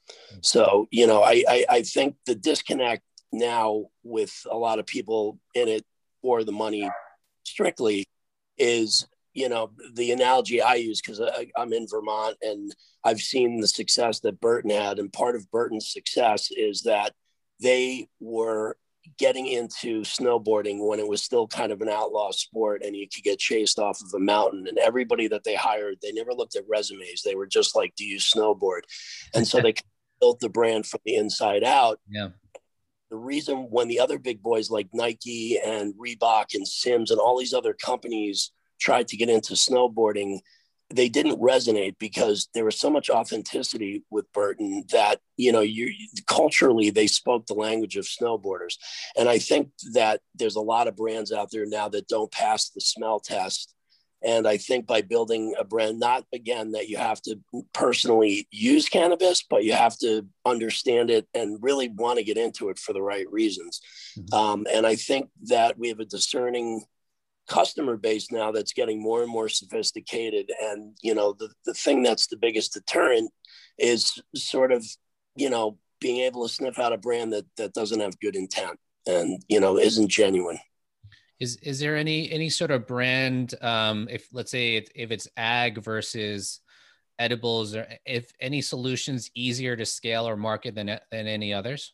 So, I think the disconnect now with a lot of people in it for the money strictly is, the analogy I use, because I'm in Vermont and I've seen the success that Burton had. And part of Burton's success is that they were getting into snowboarding when it was still kind of an outlaw sport and you could get chased off of a mountain. And everybody that they hired, they never looked at resumes. They were just like, do you snowboard? And so they built the brand from the inside out. Yeah. The reason when the other big boys like Nike and Reebok and Sims and all these other companies tried to get into snowboarding, they didn't resonate because there was so much authenticity with Burton that, culturally they spoke the language of snowboarders. And I think that there's a lot of brands out there now that don't pass the smell test. And I think by building a brand, not again, that you have to personally use cannabis, but you have to understand it and really want to get into it for the right reasons. And I think that we have a discerning customer base now that's getting more and more sophisticated. And, the thing that's the biggest deterrent is sort of, being able to sniff out a brand that doesn't have good intent and, isn't genuine. Is there any sort of brand, if let's say if it's ag versus edibles, or if any solutions easier to scale or market than any others?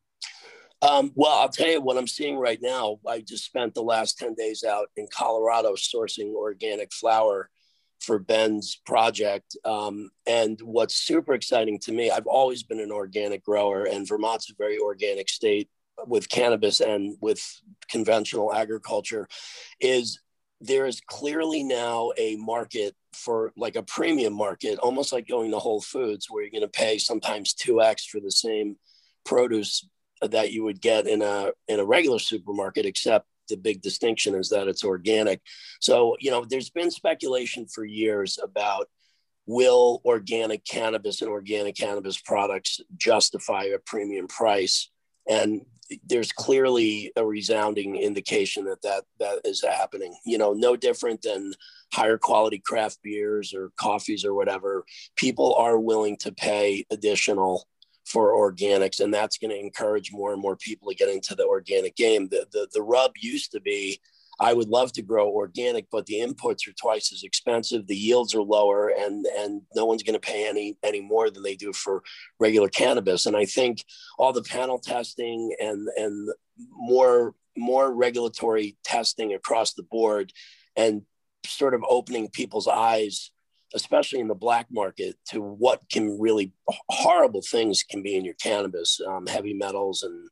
Well, I'll tell you what I'm seeing right now. I just spent the last 10 days out in Colorado sourcing organic flower for Ben's project. And what's super exciting to me, I've always been an organic grower, and Vermont's a very organic state with cannabis and with conventional agriculture, is there is clearly now a market for like a premium market, almost like going to Whole Foods, where you're going to pay sometimes 2x for the same produce that you would get in a regular supermarket, except the big distinction is that it's organic. So, there's been speculation for years about, will organic cannabis and organic cannabis products justify a premium price? And there's clearly a resounding indication that is happening. No different than higher quality craft beers or coffees or whatever. People are willing to pay additional for organics, and that's going to encourage more and more people to get into the organic game. The rub used to be, I would love to grow organic, but the inputs are twice as expensive, the yields are lower, and no one's going to pay any more than they do for regular cannabis. And I think all the panel testing and more regulatory testing across the board, and sort of opening people's eyes, especially in the black market, to what can really horrible things can be in your cannabis, heavy metals, and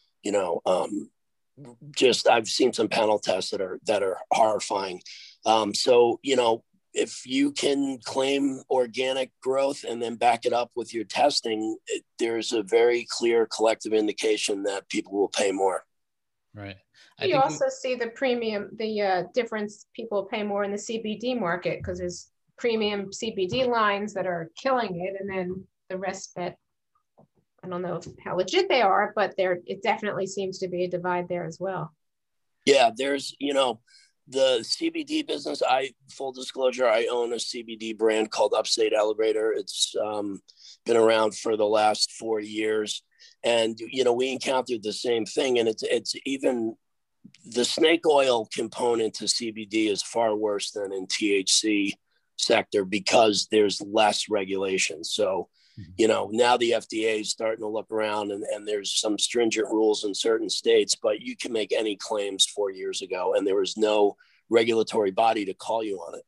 just I've seen some panel tests that are horrifying. So if you can claim organic growth and then back it up with your testing, there's a very clear collective indication that people will pay more. Right. You also see the premium, the difference people pay more in the CBD market, because there's premium CBD lines that are killing it, and then the rest that I don't know how legit they are, but it definitely seems to be a divide there as well. Yeah, there's the CBD business. Full disclosure, I own a CBD brand called Upstate Elevator. It's been around for the last 4 years, and we encountered the same thing. And it's even the snake oil component to CBD is far worse than in THC sector because there's less regulation. So, now the FDA is starting to look around, and there's some stringent rules in certain states, but you can make any claims 4 years ago, and there was no regulatory body to call you on it.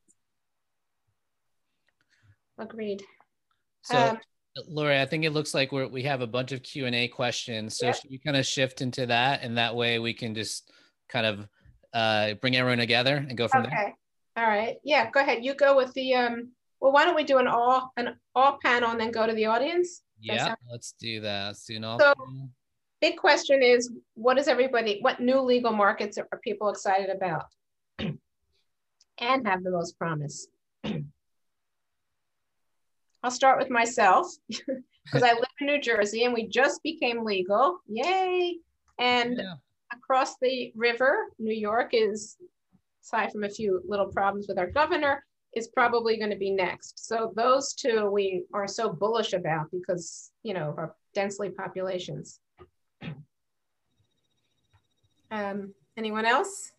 Agreed. So, Lori, I think it looks like we have a bunch of Q&A questions. So should we kind of shift into that, and that way we can just kind of bring everyone together and go from there? Okay. All right. Yeah, go ahead. You go with the, well, why don't we do an all panel and then go to the audience? Yeah, let's do that. Let's do an all so, panel. Big question is, what new legal markets are people excited about and have the most promise? I'll start with myself because I live in New Jersey and we just became legal. Yay. And across the river, New York is, aside from a few little problems with our governor, is probably going to be next. So those two we are so bullish about because, you know, of our densely populations. Anyone else?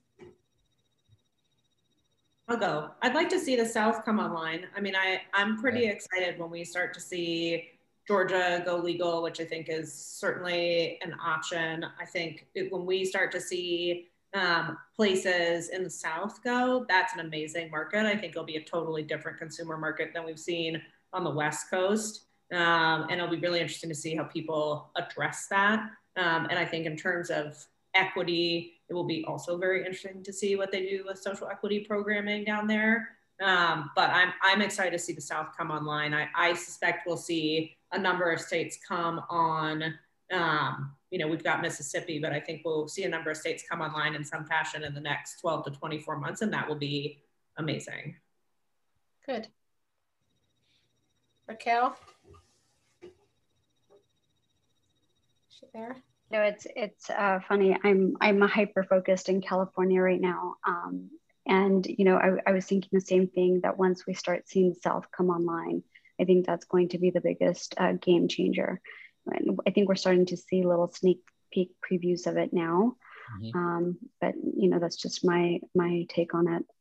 I'll go. I'd like to see the South come online. I mean, I'm pretty excited when we start to see Georgia go legal, which I think is certainly an option. I think when we start to see places in the South go, that's an amazing market. I think it'll be a totally different consumer market than we've seen on the West Coast. And it'll be really interesting to see how people address that. And I think in terms of equity, it will be also very interesting to see what they do with social equity programming down there. But I'm excited to see the South come online. I suspect we'll see a number of states come on. You know, we've got Mississippi, but I think we'll see a number of states come online in some fashion in the next 12 to 24 months, and that will be amazing. Good. Raquel? Is she there? No, it's funny. I'm hyper focused in California right now, and you know, I was thinking the same thing, that once we start seeing the South come online, I think that's going to be the biggest game changer. And I think we're starting to see little sneak peek previews of it now, but you know, that's just my take on it.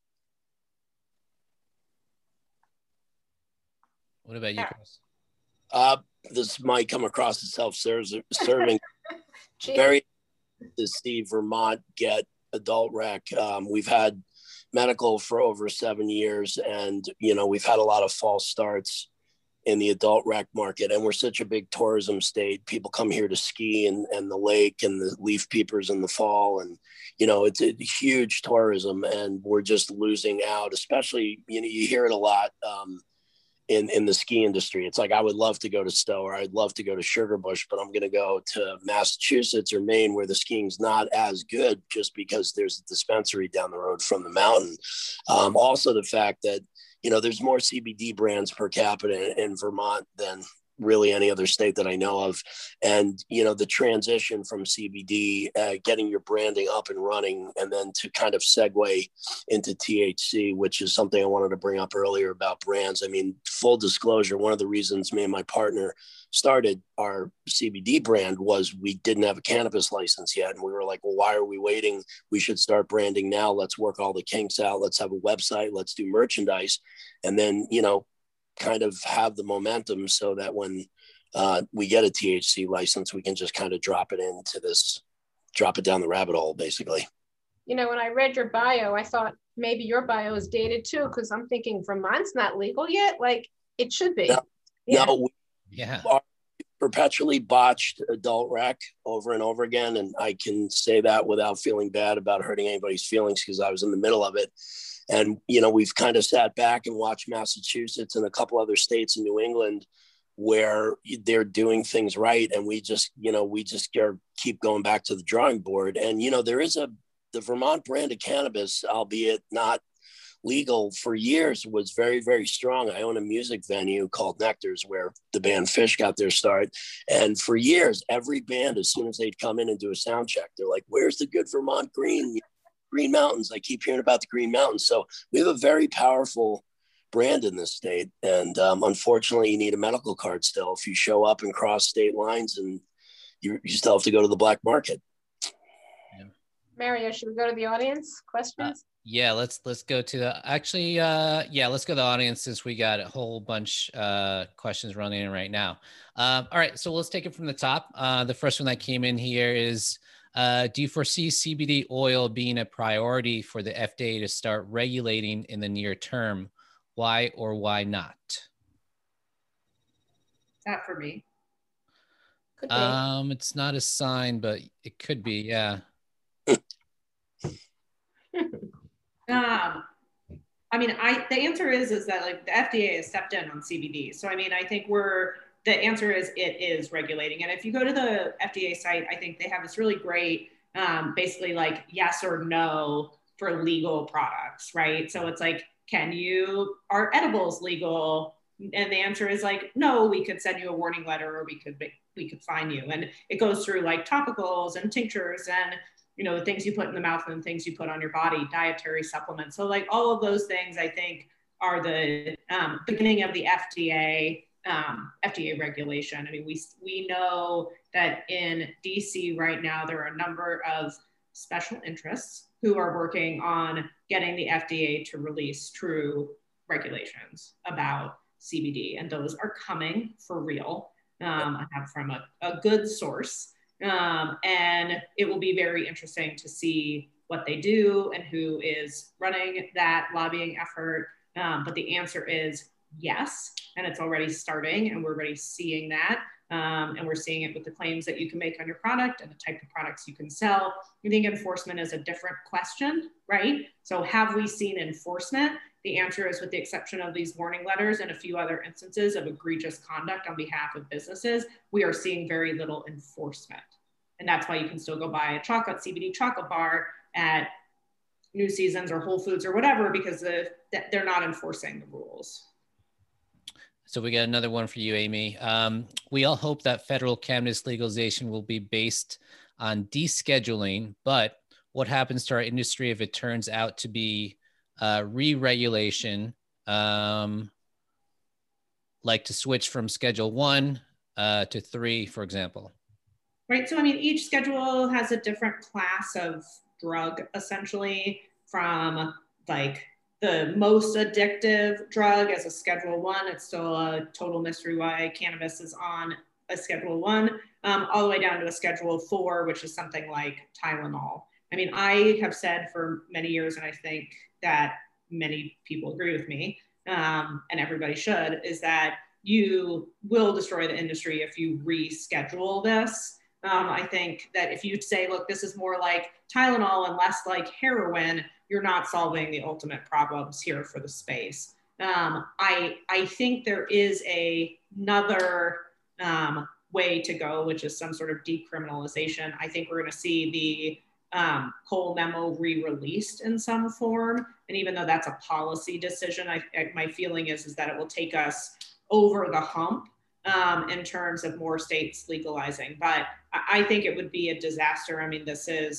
What about you, Chris? This might come across as self-serving. Very to see Vermont get adult rec. We've had medical for over 7 years, and you know, we've had a lot of false starts in the adult rec market, and we're such a big tourism state. People come here to ski and the lake and the leaf peepers in the fall, and you know, it's a huge tourism, and we're just losing out. Especially, you know, you hear it a lot in the ski industry. It's like, I would love to go to Stowe, or I'd love to go to Sugarbush, but I'm going to go to Massachusetts or Maine where the skiing's not as good, just because there's a dispensary down the road from the mountain. Also the fact that, you know, there's more CBD brands per capita in Vermont than really any other state that I know of. And, you know, the transition from CBD, getting your branding up and running, and then to kind of segue into THC, which is something I wanted to bring up earlier about brands. I mean, full disclosure, one of the reasons me and my partner started our CBD brand was we didn't have a cannabis license yet. And we were like, well, why are we waiting? We should start branding now. Let's work all the kinks out. Let's have a website. Let's do merchandise. And then, you know, kind of have the momentum so that when we get a THC license, we can just kind of drop it down the rabbit hole, basically. You know, when I read your bio, I thought maybe your bio is dated too, because I'm thinking Vermont's not legal yet. Like, it should be. No, yeah. Perpetually botched adult rec over and over again. And I can say that without feeling bad about hurting anybody's feelings, because I was in the middle of it. And, you know, we've kind of sat back and watched Massachusetts and a couple other states in New England where they're doing things right. And we just keep going back to the drawing board. And, you know, the Vermont brand of cannabis, albeit not legal for years, was very, very strong. I own a music venue called Nectar's where the band Fish got their start. And for years, every band, as soon as they'd come in and do a sound check, they're like, where's the good Vermont Green Mountains? I keep hearing about the Green Mountains. So we have a very powerful brand in this state. And unfortunately, you need a medical card still if you show up and cross state lines, and you still have to go to the black market. Yeah. Mario, should we go to the audience questions? Yeah, let's go to the let's go to the audience, since we got a whole bunch questions running in right now. All right, so let's take it from the top. The first one that came in here is, do you foresee CBD oil being a priority for the FDA to start regulating in the near term? Why or why not? That for me. Could be. It's not a sign, but it could be, yeah. I mean, the answer is that like the FDA has stepped in on CBD. So, I mean, I think the answer is it is regulating. And if you go to the FDA site, I think they have this really great, basically like yes or no for legal products, right? So it's like, are edibles legal? And the answer is like, no, we could send you a warning letter, or we could fine you. And it goes through like topicals and tinctures and, you know, things you put in the mouth and things you put on your body, dietary supplements. So like all of those things, I think are the beginning of the FDA regulation. I mean, we know that in DC right now, there are a number of special interests who are working on getting the FDA to release true regulations about CBD, and those are coming for real. I have from a good source, and it will be very interesting to see what they do and who is running that lobbying effort. But the answer is yes, and it's already starting, and we're already seeing that. And we're seeing it with the claims that you can make on your product and the type of products you can sell. I think enforcement is a different question, right? So have we seen enforcement? The answer is, with the exception of these warning letters and a few other instances of egregious conduct on behalf of businesses, we are seeing very little enforcement. And that's why you can still go buy a CBD chocolate bar at New Seasons or Whole Foods or whatever, because they're not enforcing the rules. So we got another one for you, Amy. We all hope that federal cannabis legalization will be based on descheduling, but what happens to our industry if it turns out to be re-regulation, like to switch from Schedule 1 to 3, for example? Right, so I mean, each schedule has a different class of drug, essentially, from like the most addictive drug as a Schedule 1. It's still a total mystery why cannabis is on a Schedule 1, all the way down to a Schedule 4, which is something like Tylenol. I mean, I have said for many years, and I think that many people agree with me, and everybody should, is that you will destroy the industry if you reschedule this. I think that if you say, look, this is more like Tylenol and less like heroin, you're not solving the ultimate problems here for the space. I think there is another way to go, which is some sort of decriminalization. I think we're going to see the Cole memo re-released in some form. And even though that's a policy decision, my feeling is that it will take us over the hump in terms of more states legalizing. But I think it would be a disaster. I mean,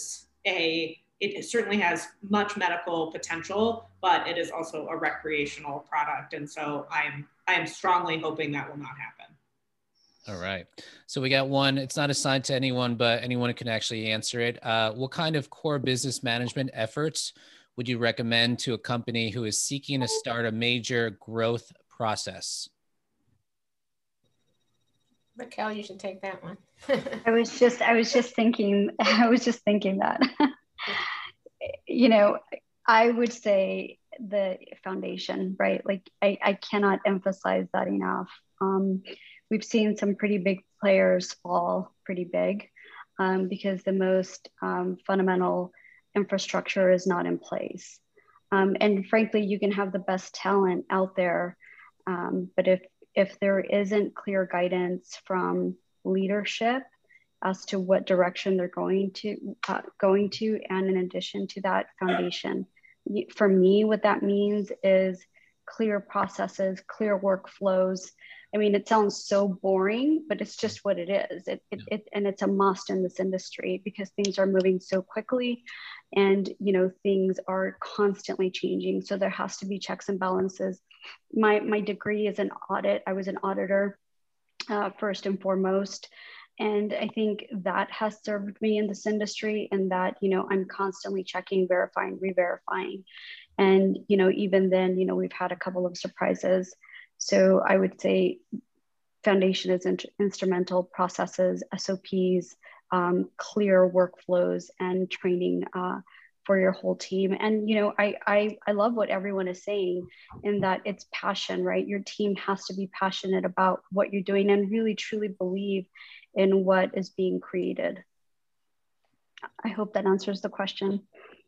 it certainly has much medical potential, but it is also a recreational product. And so I am strongly hoping that will not happen. All right. So we got one, it's not assigned to anyone, but anyone can actually answer it. What kind of core business management efforts would you recommend to a company who is seeking to start a major growth process? Raquel, you should take that one. I was just thinking that. You know, I would say the foundation, right? Like I cannot emphasize that enough. We've seen some pretty big players fall pretty big because the most fundamental infrastructure is not in place. And frankly, you can have the best talent out there, but if there isn't clear guidance from leadership as to what direction they're going to, and in addition to that foundation, for me, what that means is clear processes, clear workflows. I mean, it sounds so boring, but it's just what it is. And it's a must in this industry because things are moving so quickly, and things are constantly changing. So there has to be checks and balances. My degree is an audit. I was an auditor first and foremost. And I think that has served me in this industry, and that, I'm constantly checking, verifying, re-verifying. And, even then, we've had a couple of surprises. So I would say foundation is instrumental, processes, SOPs, clear workflows, and training for your whole team. And, I love what everyone is saying in that it's passion, right? Your team has to be passionate about what you're doing and really truly believe in what is being created. I hope that answers the question.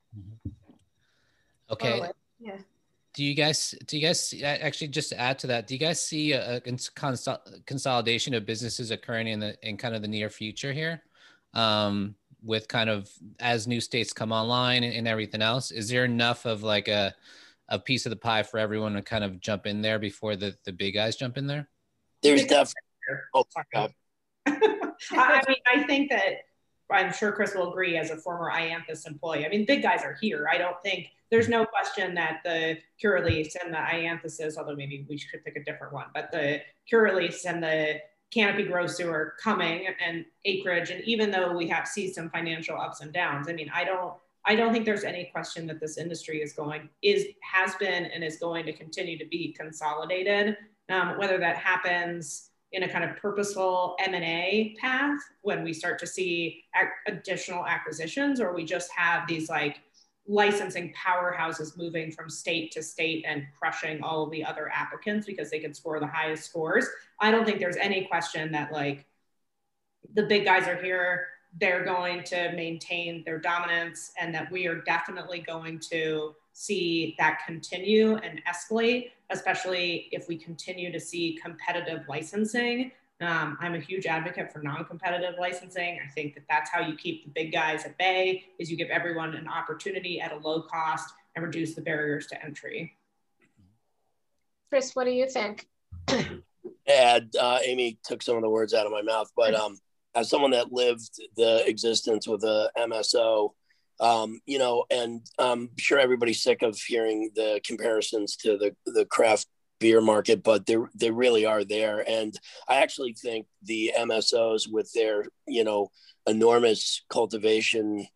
Okay. Oh, yeah. Do you guys actually, just to add to that, do you guys see a consolidation of businesses occurring in kind of the near future here, with kind of as new states come online and everything else? Is there enough of like a piece of the pie for everyone to kind of jump in there before the big guys jump in there? There's definitely. Oh my God. I mean, I think that I'm sure Chris will agree as a former Ianthus employee. I mean, big guys are here. I don't think there's no question that the Curaleaf and the Ianthesis, although maybe we should pick a different one, but the Curaleaf and the Canopy Growth are coming, and Acreage. And even though we have see some financial ups and downs, I mean, I don't think there's any question that this industry has been and is going to continue to be consolidated. Whether that happens in a kind of purposeful M&A path when we start to see additional acquisitions, or we just have these like licensing powerhouses moving from state to state and crushing all of the other applicants because they can score the highest scores. I don't think there's any question that like the big guys are here, they're going to maintain their dominance, and that we are definitely going to see that continue and escalate, especially if we continue to see competitive licensing. I'm a huge advocate for non-competitive licensing. I think that that's how you keep the big guys at bay, is you give everyone an opportunity at a low cost and reduce the barriers to entry. Chris, what do you think? Amy took some of the words out of my mouth, but as someone that lived the existence with a MSO, you know, and I'm sure everybody's sick of hearing the comparisons to the craft beer market, but they really are there. And I actually think the MSOs with their, you know, enormous cultivation,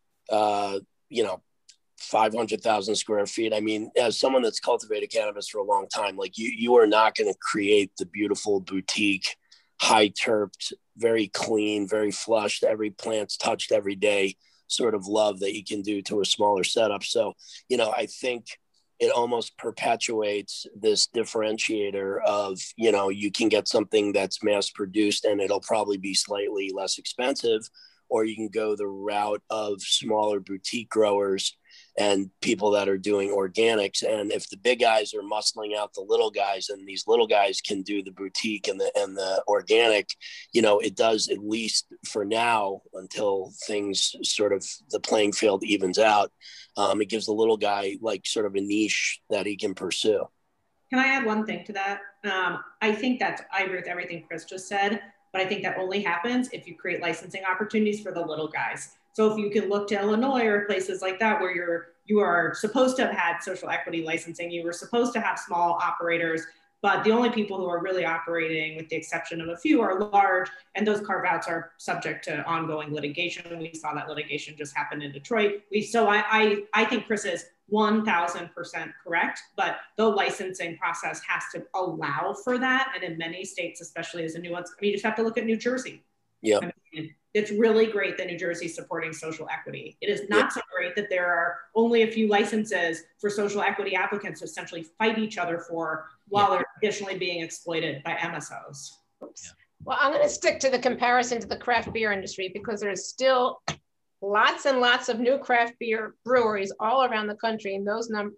you know, 500,000 square feet. I mean, as someone that's cultivated cannabis for a long time, like you are not going to create the beautiful boutique, high terped, very clean, very flushed, every plant's touched every day sort of love that you can do to a smaller setup. So, you know, I think it almost perpetuates this differentiator of, you know, you can get something that's mass produced and it'll probably be slightly less expensive, or you can go the route of smaller boutique growers and people that are doing organics. And if the big guys are muscling out the little guys, and these little guys can do the boutique and the organic, you know, it does, at least for now, until things sort of the playing field evens out. It gives the little guy like sort of a niche that he can pursue. Can I add one thing to that? I think that I agree with everything Chris just said, but I think that only happens if you create licensing opportunities for the little guys. So if you can look to Illinois or places like that, where you are supposed to have had social equity licensing, you were supposed to have small operators, but the only people who are really operating, with the exception of a few, are large, and those carve-outs are subject to ongoing litigation. We saw that litigation just happen in Detroit. So I think Chris is 1000% correct, but the licensing process has to allow for that. And in many states, especially as a nuance, I mean, you just have to look at New Jersey. Yeah. I mean, it's really great that New Jersey is supporting social equity. It is not so great that there are only a few licenses for social equity applicants to essentially fight each other for, while they're additionally being exploited by MSOs. Oops. Well, I'm going to stick to the comparison to the craft beer industry, because there's still lots and lots of new craft beer breweries all around the country, and those numbers,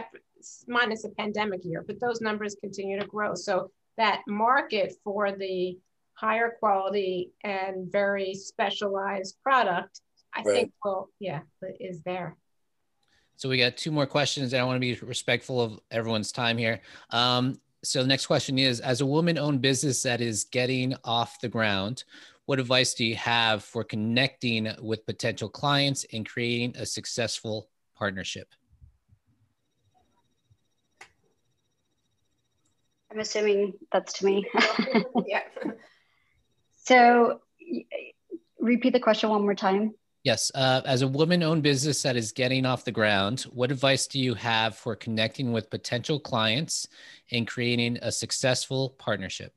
minus the pandemic year, but those numbers continue to grow. So that market for the higher quality and very specialized product, I think, is there. So we got two more questions, and I want to be respectful of everyone's time here. So the next question is, as a woman-owned business that is getting off the ground, what advice do you have for connecting with potential clients and creating a successful partnership? I'm assuming that's to me. Yeah. So repeat the question one more time. Yes. As a woman-owned business that is getting off the ground, what advice do you have for connecting with potential clients and creating a successful partnership?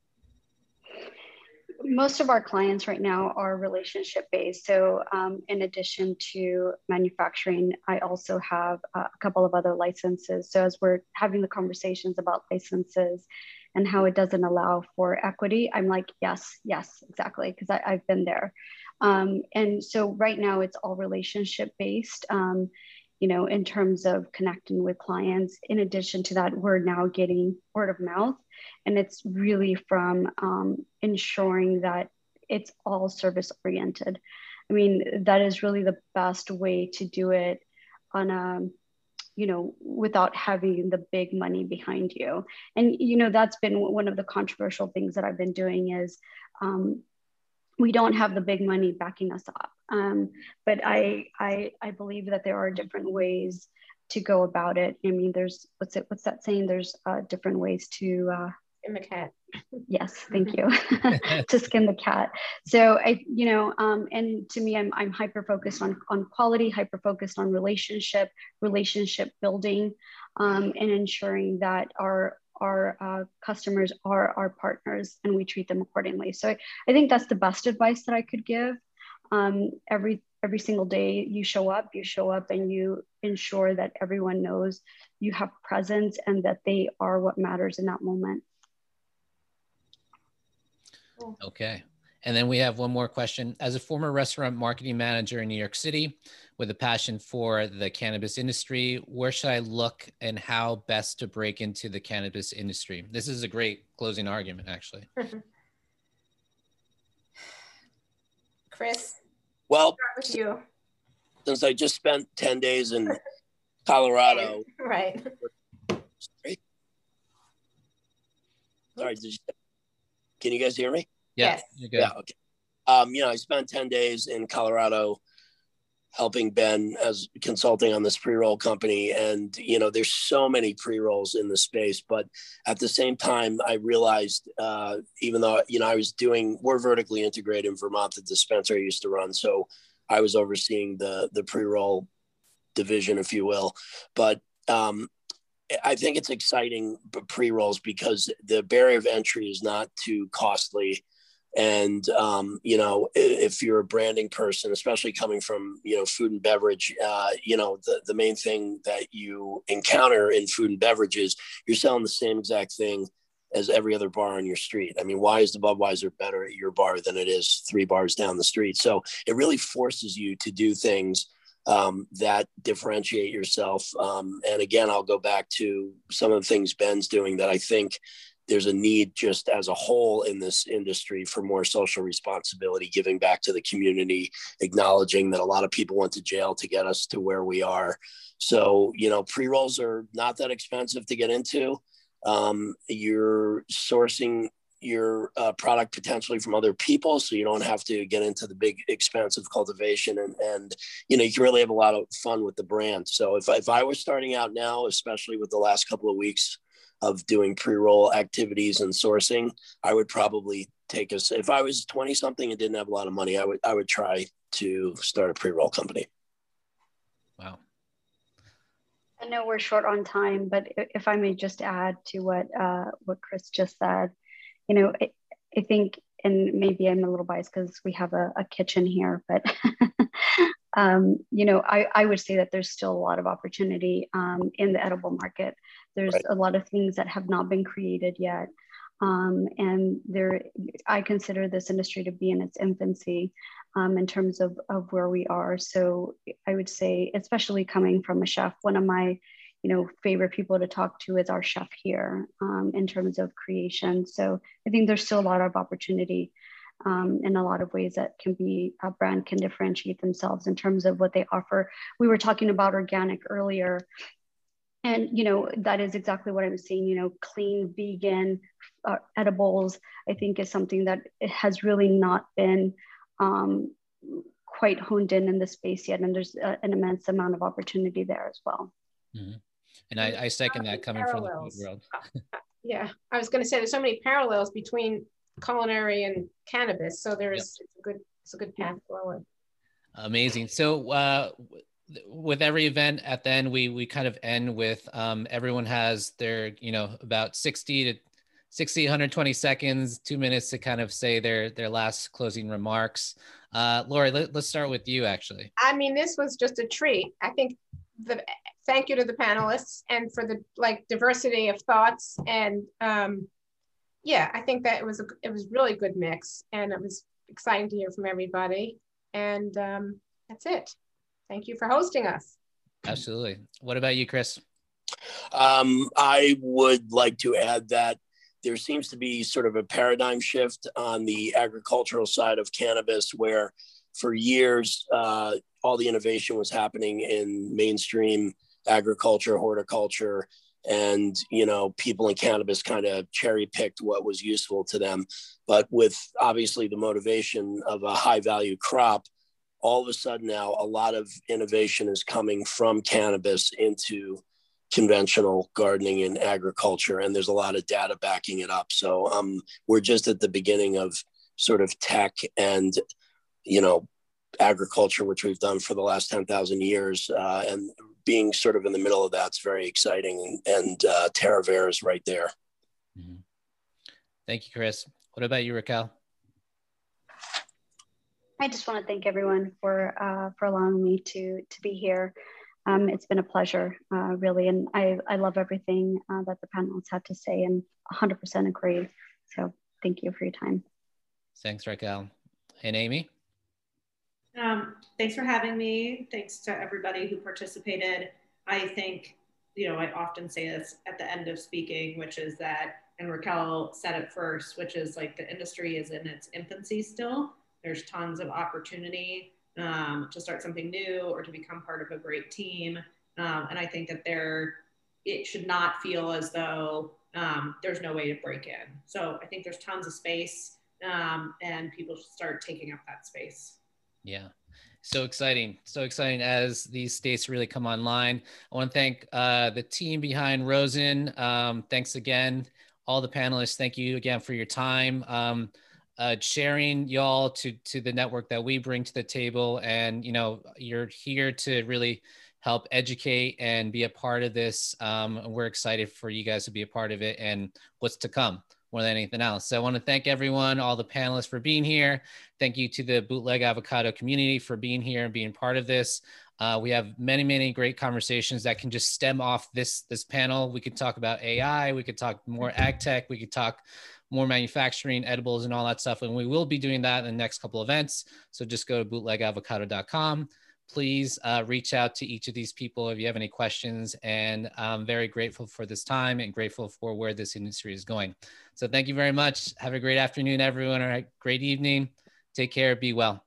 Most of our clients right now are relationship-based. So in addition to manufacturing, I also have a couple of other licenses. So as we're having the conversations about licenses and how it doesn't allow for equity, I'm like, yes, exactly, because I've been there. And so right now it's all relationship-based, you know, in terms of connecting with clients. In addition to that, we're now getting word of mouth, and it's really from ensuring that it's all service oriented. I mean, that is really the best way to do it on a, you know, without having the big money behind you. And, you know, that's been one of the controversial things that I've been doing is we don't have the big money backing us up. But I believe that there are different ways go about it. I mean, there's what's that saying? There's different ways to in the cat. Yes, thank you. To skin the cat. So and to me, I'm hyper focused on quality, hyper focused on relationship building, and ensuring that our customers are our partners and we treat them accordingly. So I think that's the best advice that I could give. Every single day you show up and you ensure that everyone knows you have presence and that they are what matters in that moment. Okay. And then we have one more question. As a former restaurant marketing manager in New York City with a passion for the cannabis industry, where should I look and how best to break into the cannabis industry? This is a great closing argument, actually. Chris, well, start with you. Since I just spent 10 days in Colorado. Right. Sorry, can you guys hear me? Yes. Yeah. Okay. I spent 10 days in Colorado helping Ben as consulting on this pre-roll company. And, there's so many pre-rolls in the space, but at the same time, I realized, even though, we're vertically integrated in Vermont, the dispensary I used to run. So I was overseeing the pre-roll division, if you will. But I think it's exciting pre-rolls because the barrier of entry is not too costly. And, if you're a branding person, especially coming from, food and beverage, the main thing that you encounter in food and beverage is you're selling the same exact thing as every other bar on your street. I mean, why is the Budweiser better at your bar than it is 3 bars down the street? So it really forces you to do things that differentiate yourself. And again, I'll go back to some of the things Ben's doing that I think there's a need just as a whole in this industry for more social responsibility, giving back to the community, acknowledging that a lot of people went to jail to get us to where we are. So, pre-rolls are not that expensive to get into. You're sourcing your product potentially from other people, so you don't have to get into the big expense of cultivation, and you can really have a lot of fun with the brand. So if I was starting out now, especially with the last couple of weeks of doing pre-roll activities and sourcing, I would probably if I was 20 something and didn't have a lot of money, I would try to start a pre-roll company. Wow. I know we're short on time, but if I may just add to what Chris just said, I think, and maybe I'm a little biased because we have a kitchen here, but I would say that there's still a lot of opportunity in the edible market. There's a lot of things that have not been created yet. And I consider this industry to be in its infancy in terms of where we are. So I would say, especially coming from a chef, one of my favorite people to talk to is our chef here in terms of creation. So I think there's still a lot of opportunity in a lot of ways that a brand can differentiate themselves in terms of what they offer. We were talking about organic earlier, and that is exactly what I was saying. Clean, vegan edibles, I think, is something that it has really not been quite honed in the space yet, and there's an immense amount of opportunity there as well. Mm-hmm. And I second that, coming from the food world. Yeah, I was going to say there's so many parallels between culinary and cannabis, so it's a good path forward. Amazing. So with every event at the end, we kind of end with everyone has their about 60 to 120 seconds, 2 minutes to kind of say their last closing remarks. Lori, let's start with you, actually. I mean, this was just a treat. I think thank you to the panelists and for the diversity of thoughts, and I think that it was really good mix, and it was exciting to hear from everybody. And that's it. Thank you for hosting us. Absolutely. What about you, Chris? I would like to add that there seems to be sort of a paradigm shift on the agricultural side of cannabis, where for years, all the innovation was happening in mainstream agriculture, horticulture, and, people in cannabis kind of cherry picked what was useful to them. But with obviously the motivation of a high value crop, all of a sudden now a lot of innovation is coming from cannabis into conventional gardening and agriculture, and there's a lot of data backing it up. So we're just at the beginning of sort of tech and, you know, agriculture, which we've done for the last 10,000 years, and being sort of in the middle of that's very exciting. And TerraVera is right there. Mm-hmm. Thank you, Chris. What about you, Raquel? I just want to thank everyone for allowing me to be here. It's been a pleasure, really, and I love everything that the panelists had to say, and 100% agree. So thank you for your time. Thanks, Raquel. And Amy? Thanks for having me. Thanks to everybody who participated. I think, you know, I often say this at the end of speaking, which is that, and Raquel said it first, which is like the industry is in its infancy still. There's tons of opportunity to start something new or to become part of a great team. And I think that it should not feel as though there's no way to break in. So I think there's tons of space and people should start taking up that space. Yeah. So exciting. So exciting as these states really come online. I want to thank the team behind Rosen. Thanks again. All the panelists, thank you again for your time. Sharing y'all to the network that we bring to the table. And, you know, you're here to really help educate and be a part of this. And we're excited for you guys to be a part of it and what's to come more than anything else. So I want to thank everyone, all the panelists for being here. Thank you to the Bootleg Avocado community for being here and being part of this. We have many, many great conversations that can just stem off this panel. We could talk about AI, we could talk more ag tech, we could talk more manufacturing, edibles, and all that stuff. And we will be doing that in the next couple of events. So just go to bootlegavocado.com. Please reach out to each of these people if you have any questions. And I'm very grateful for this time and grateful for where this industry is going. So thank you very much. Have a great afternoon, everyone, or a great evening. Take care. Be well.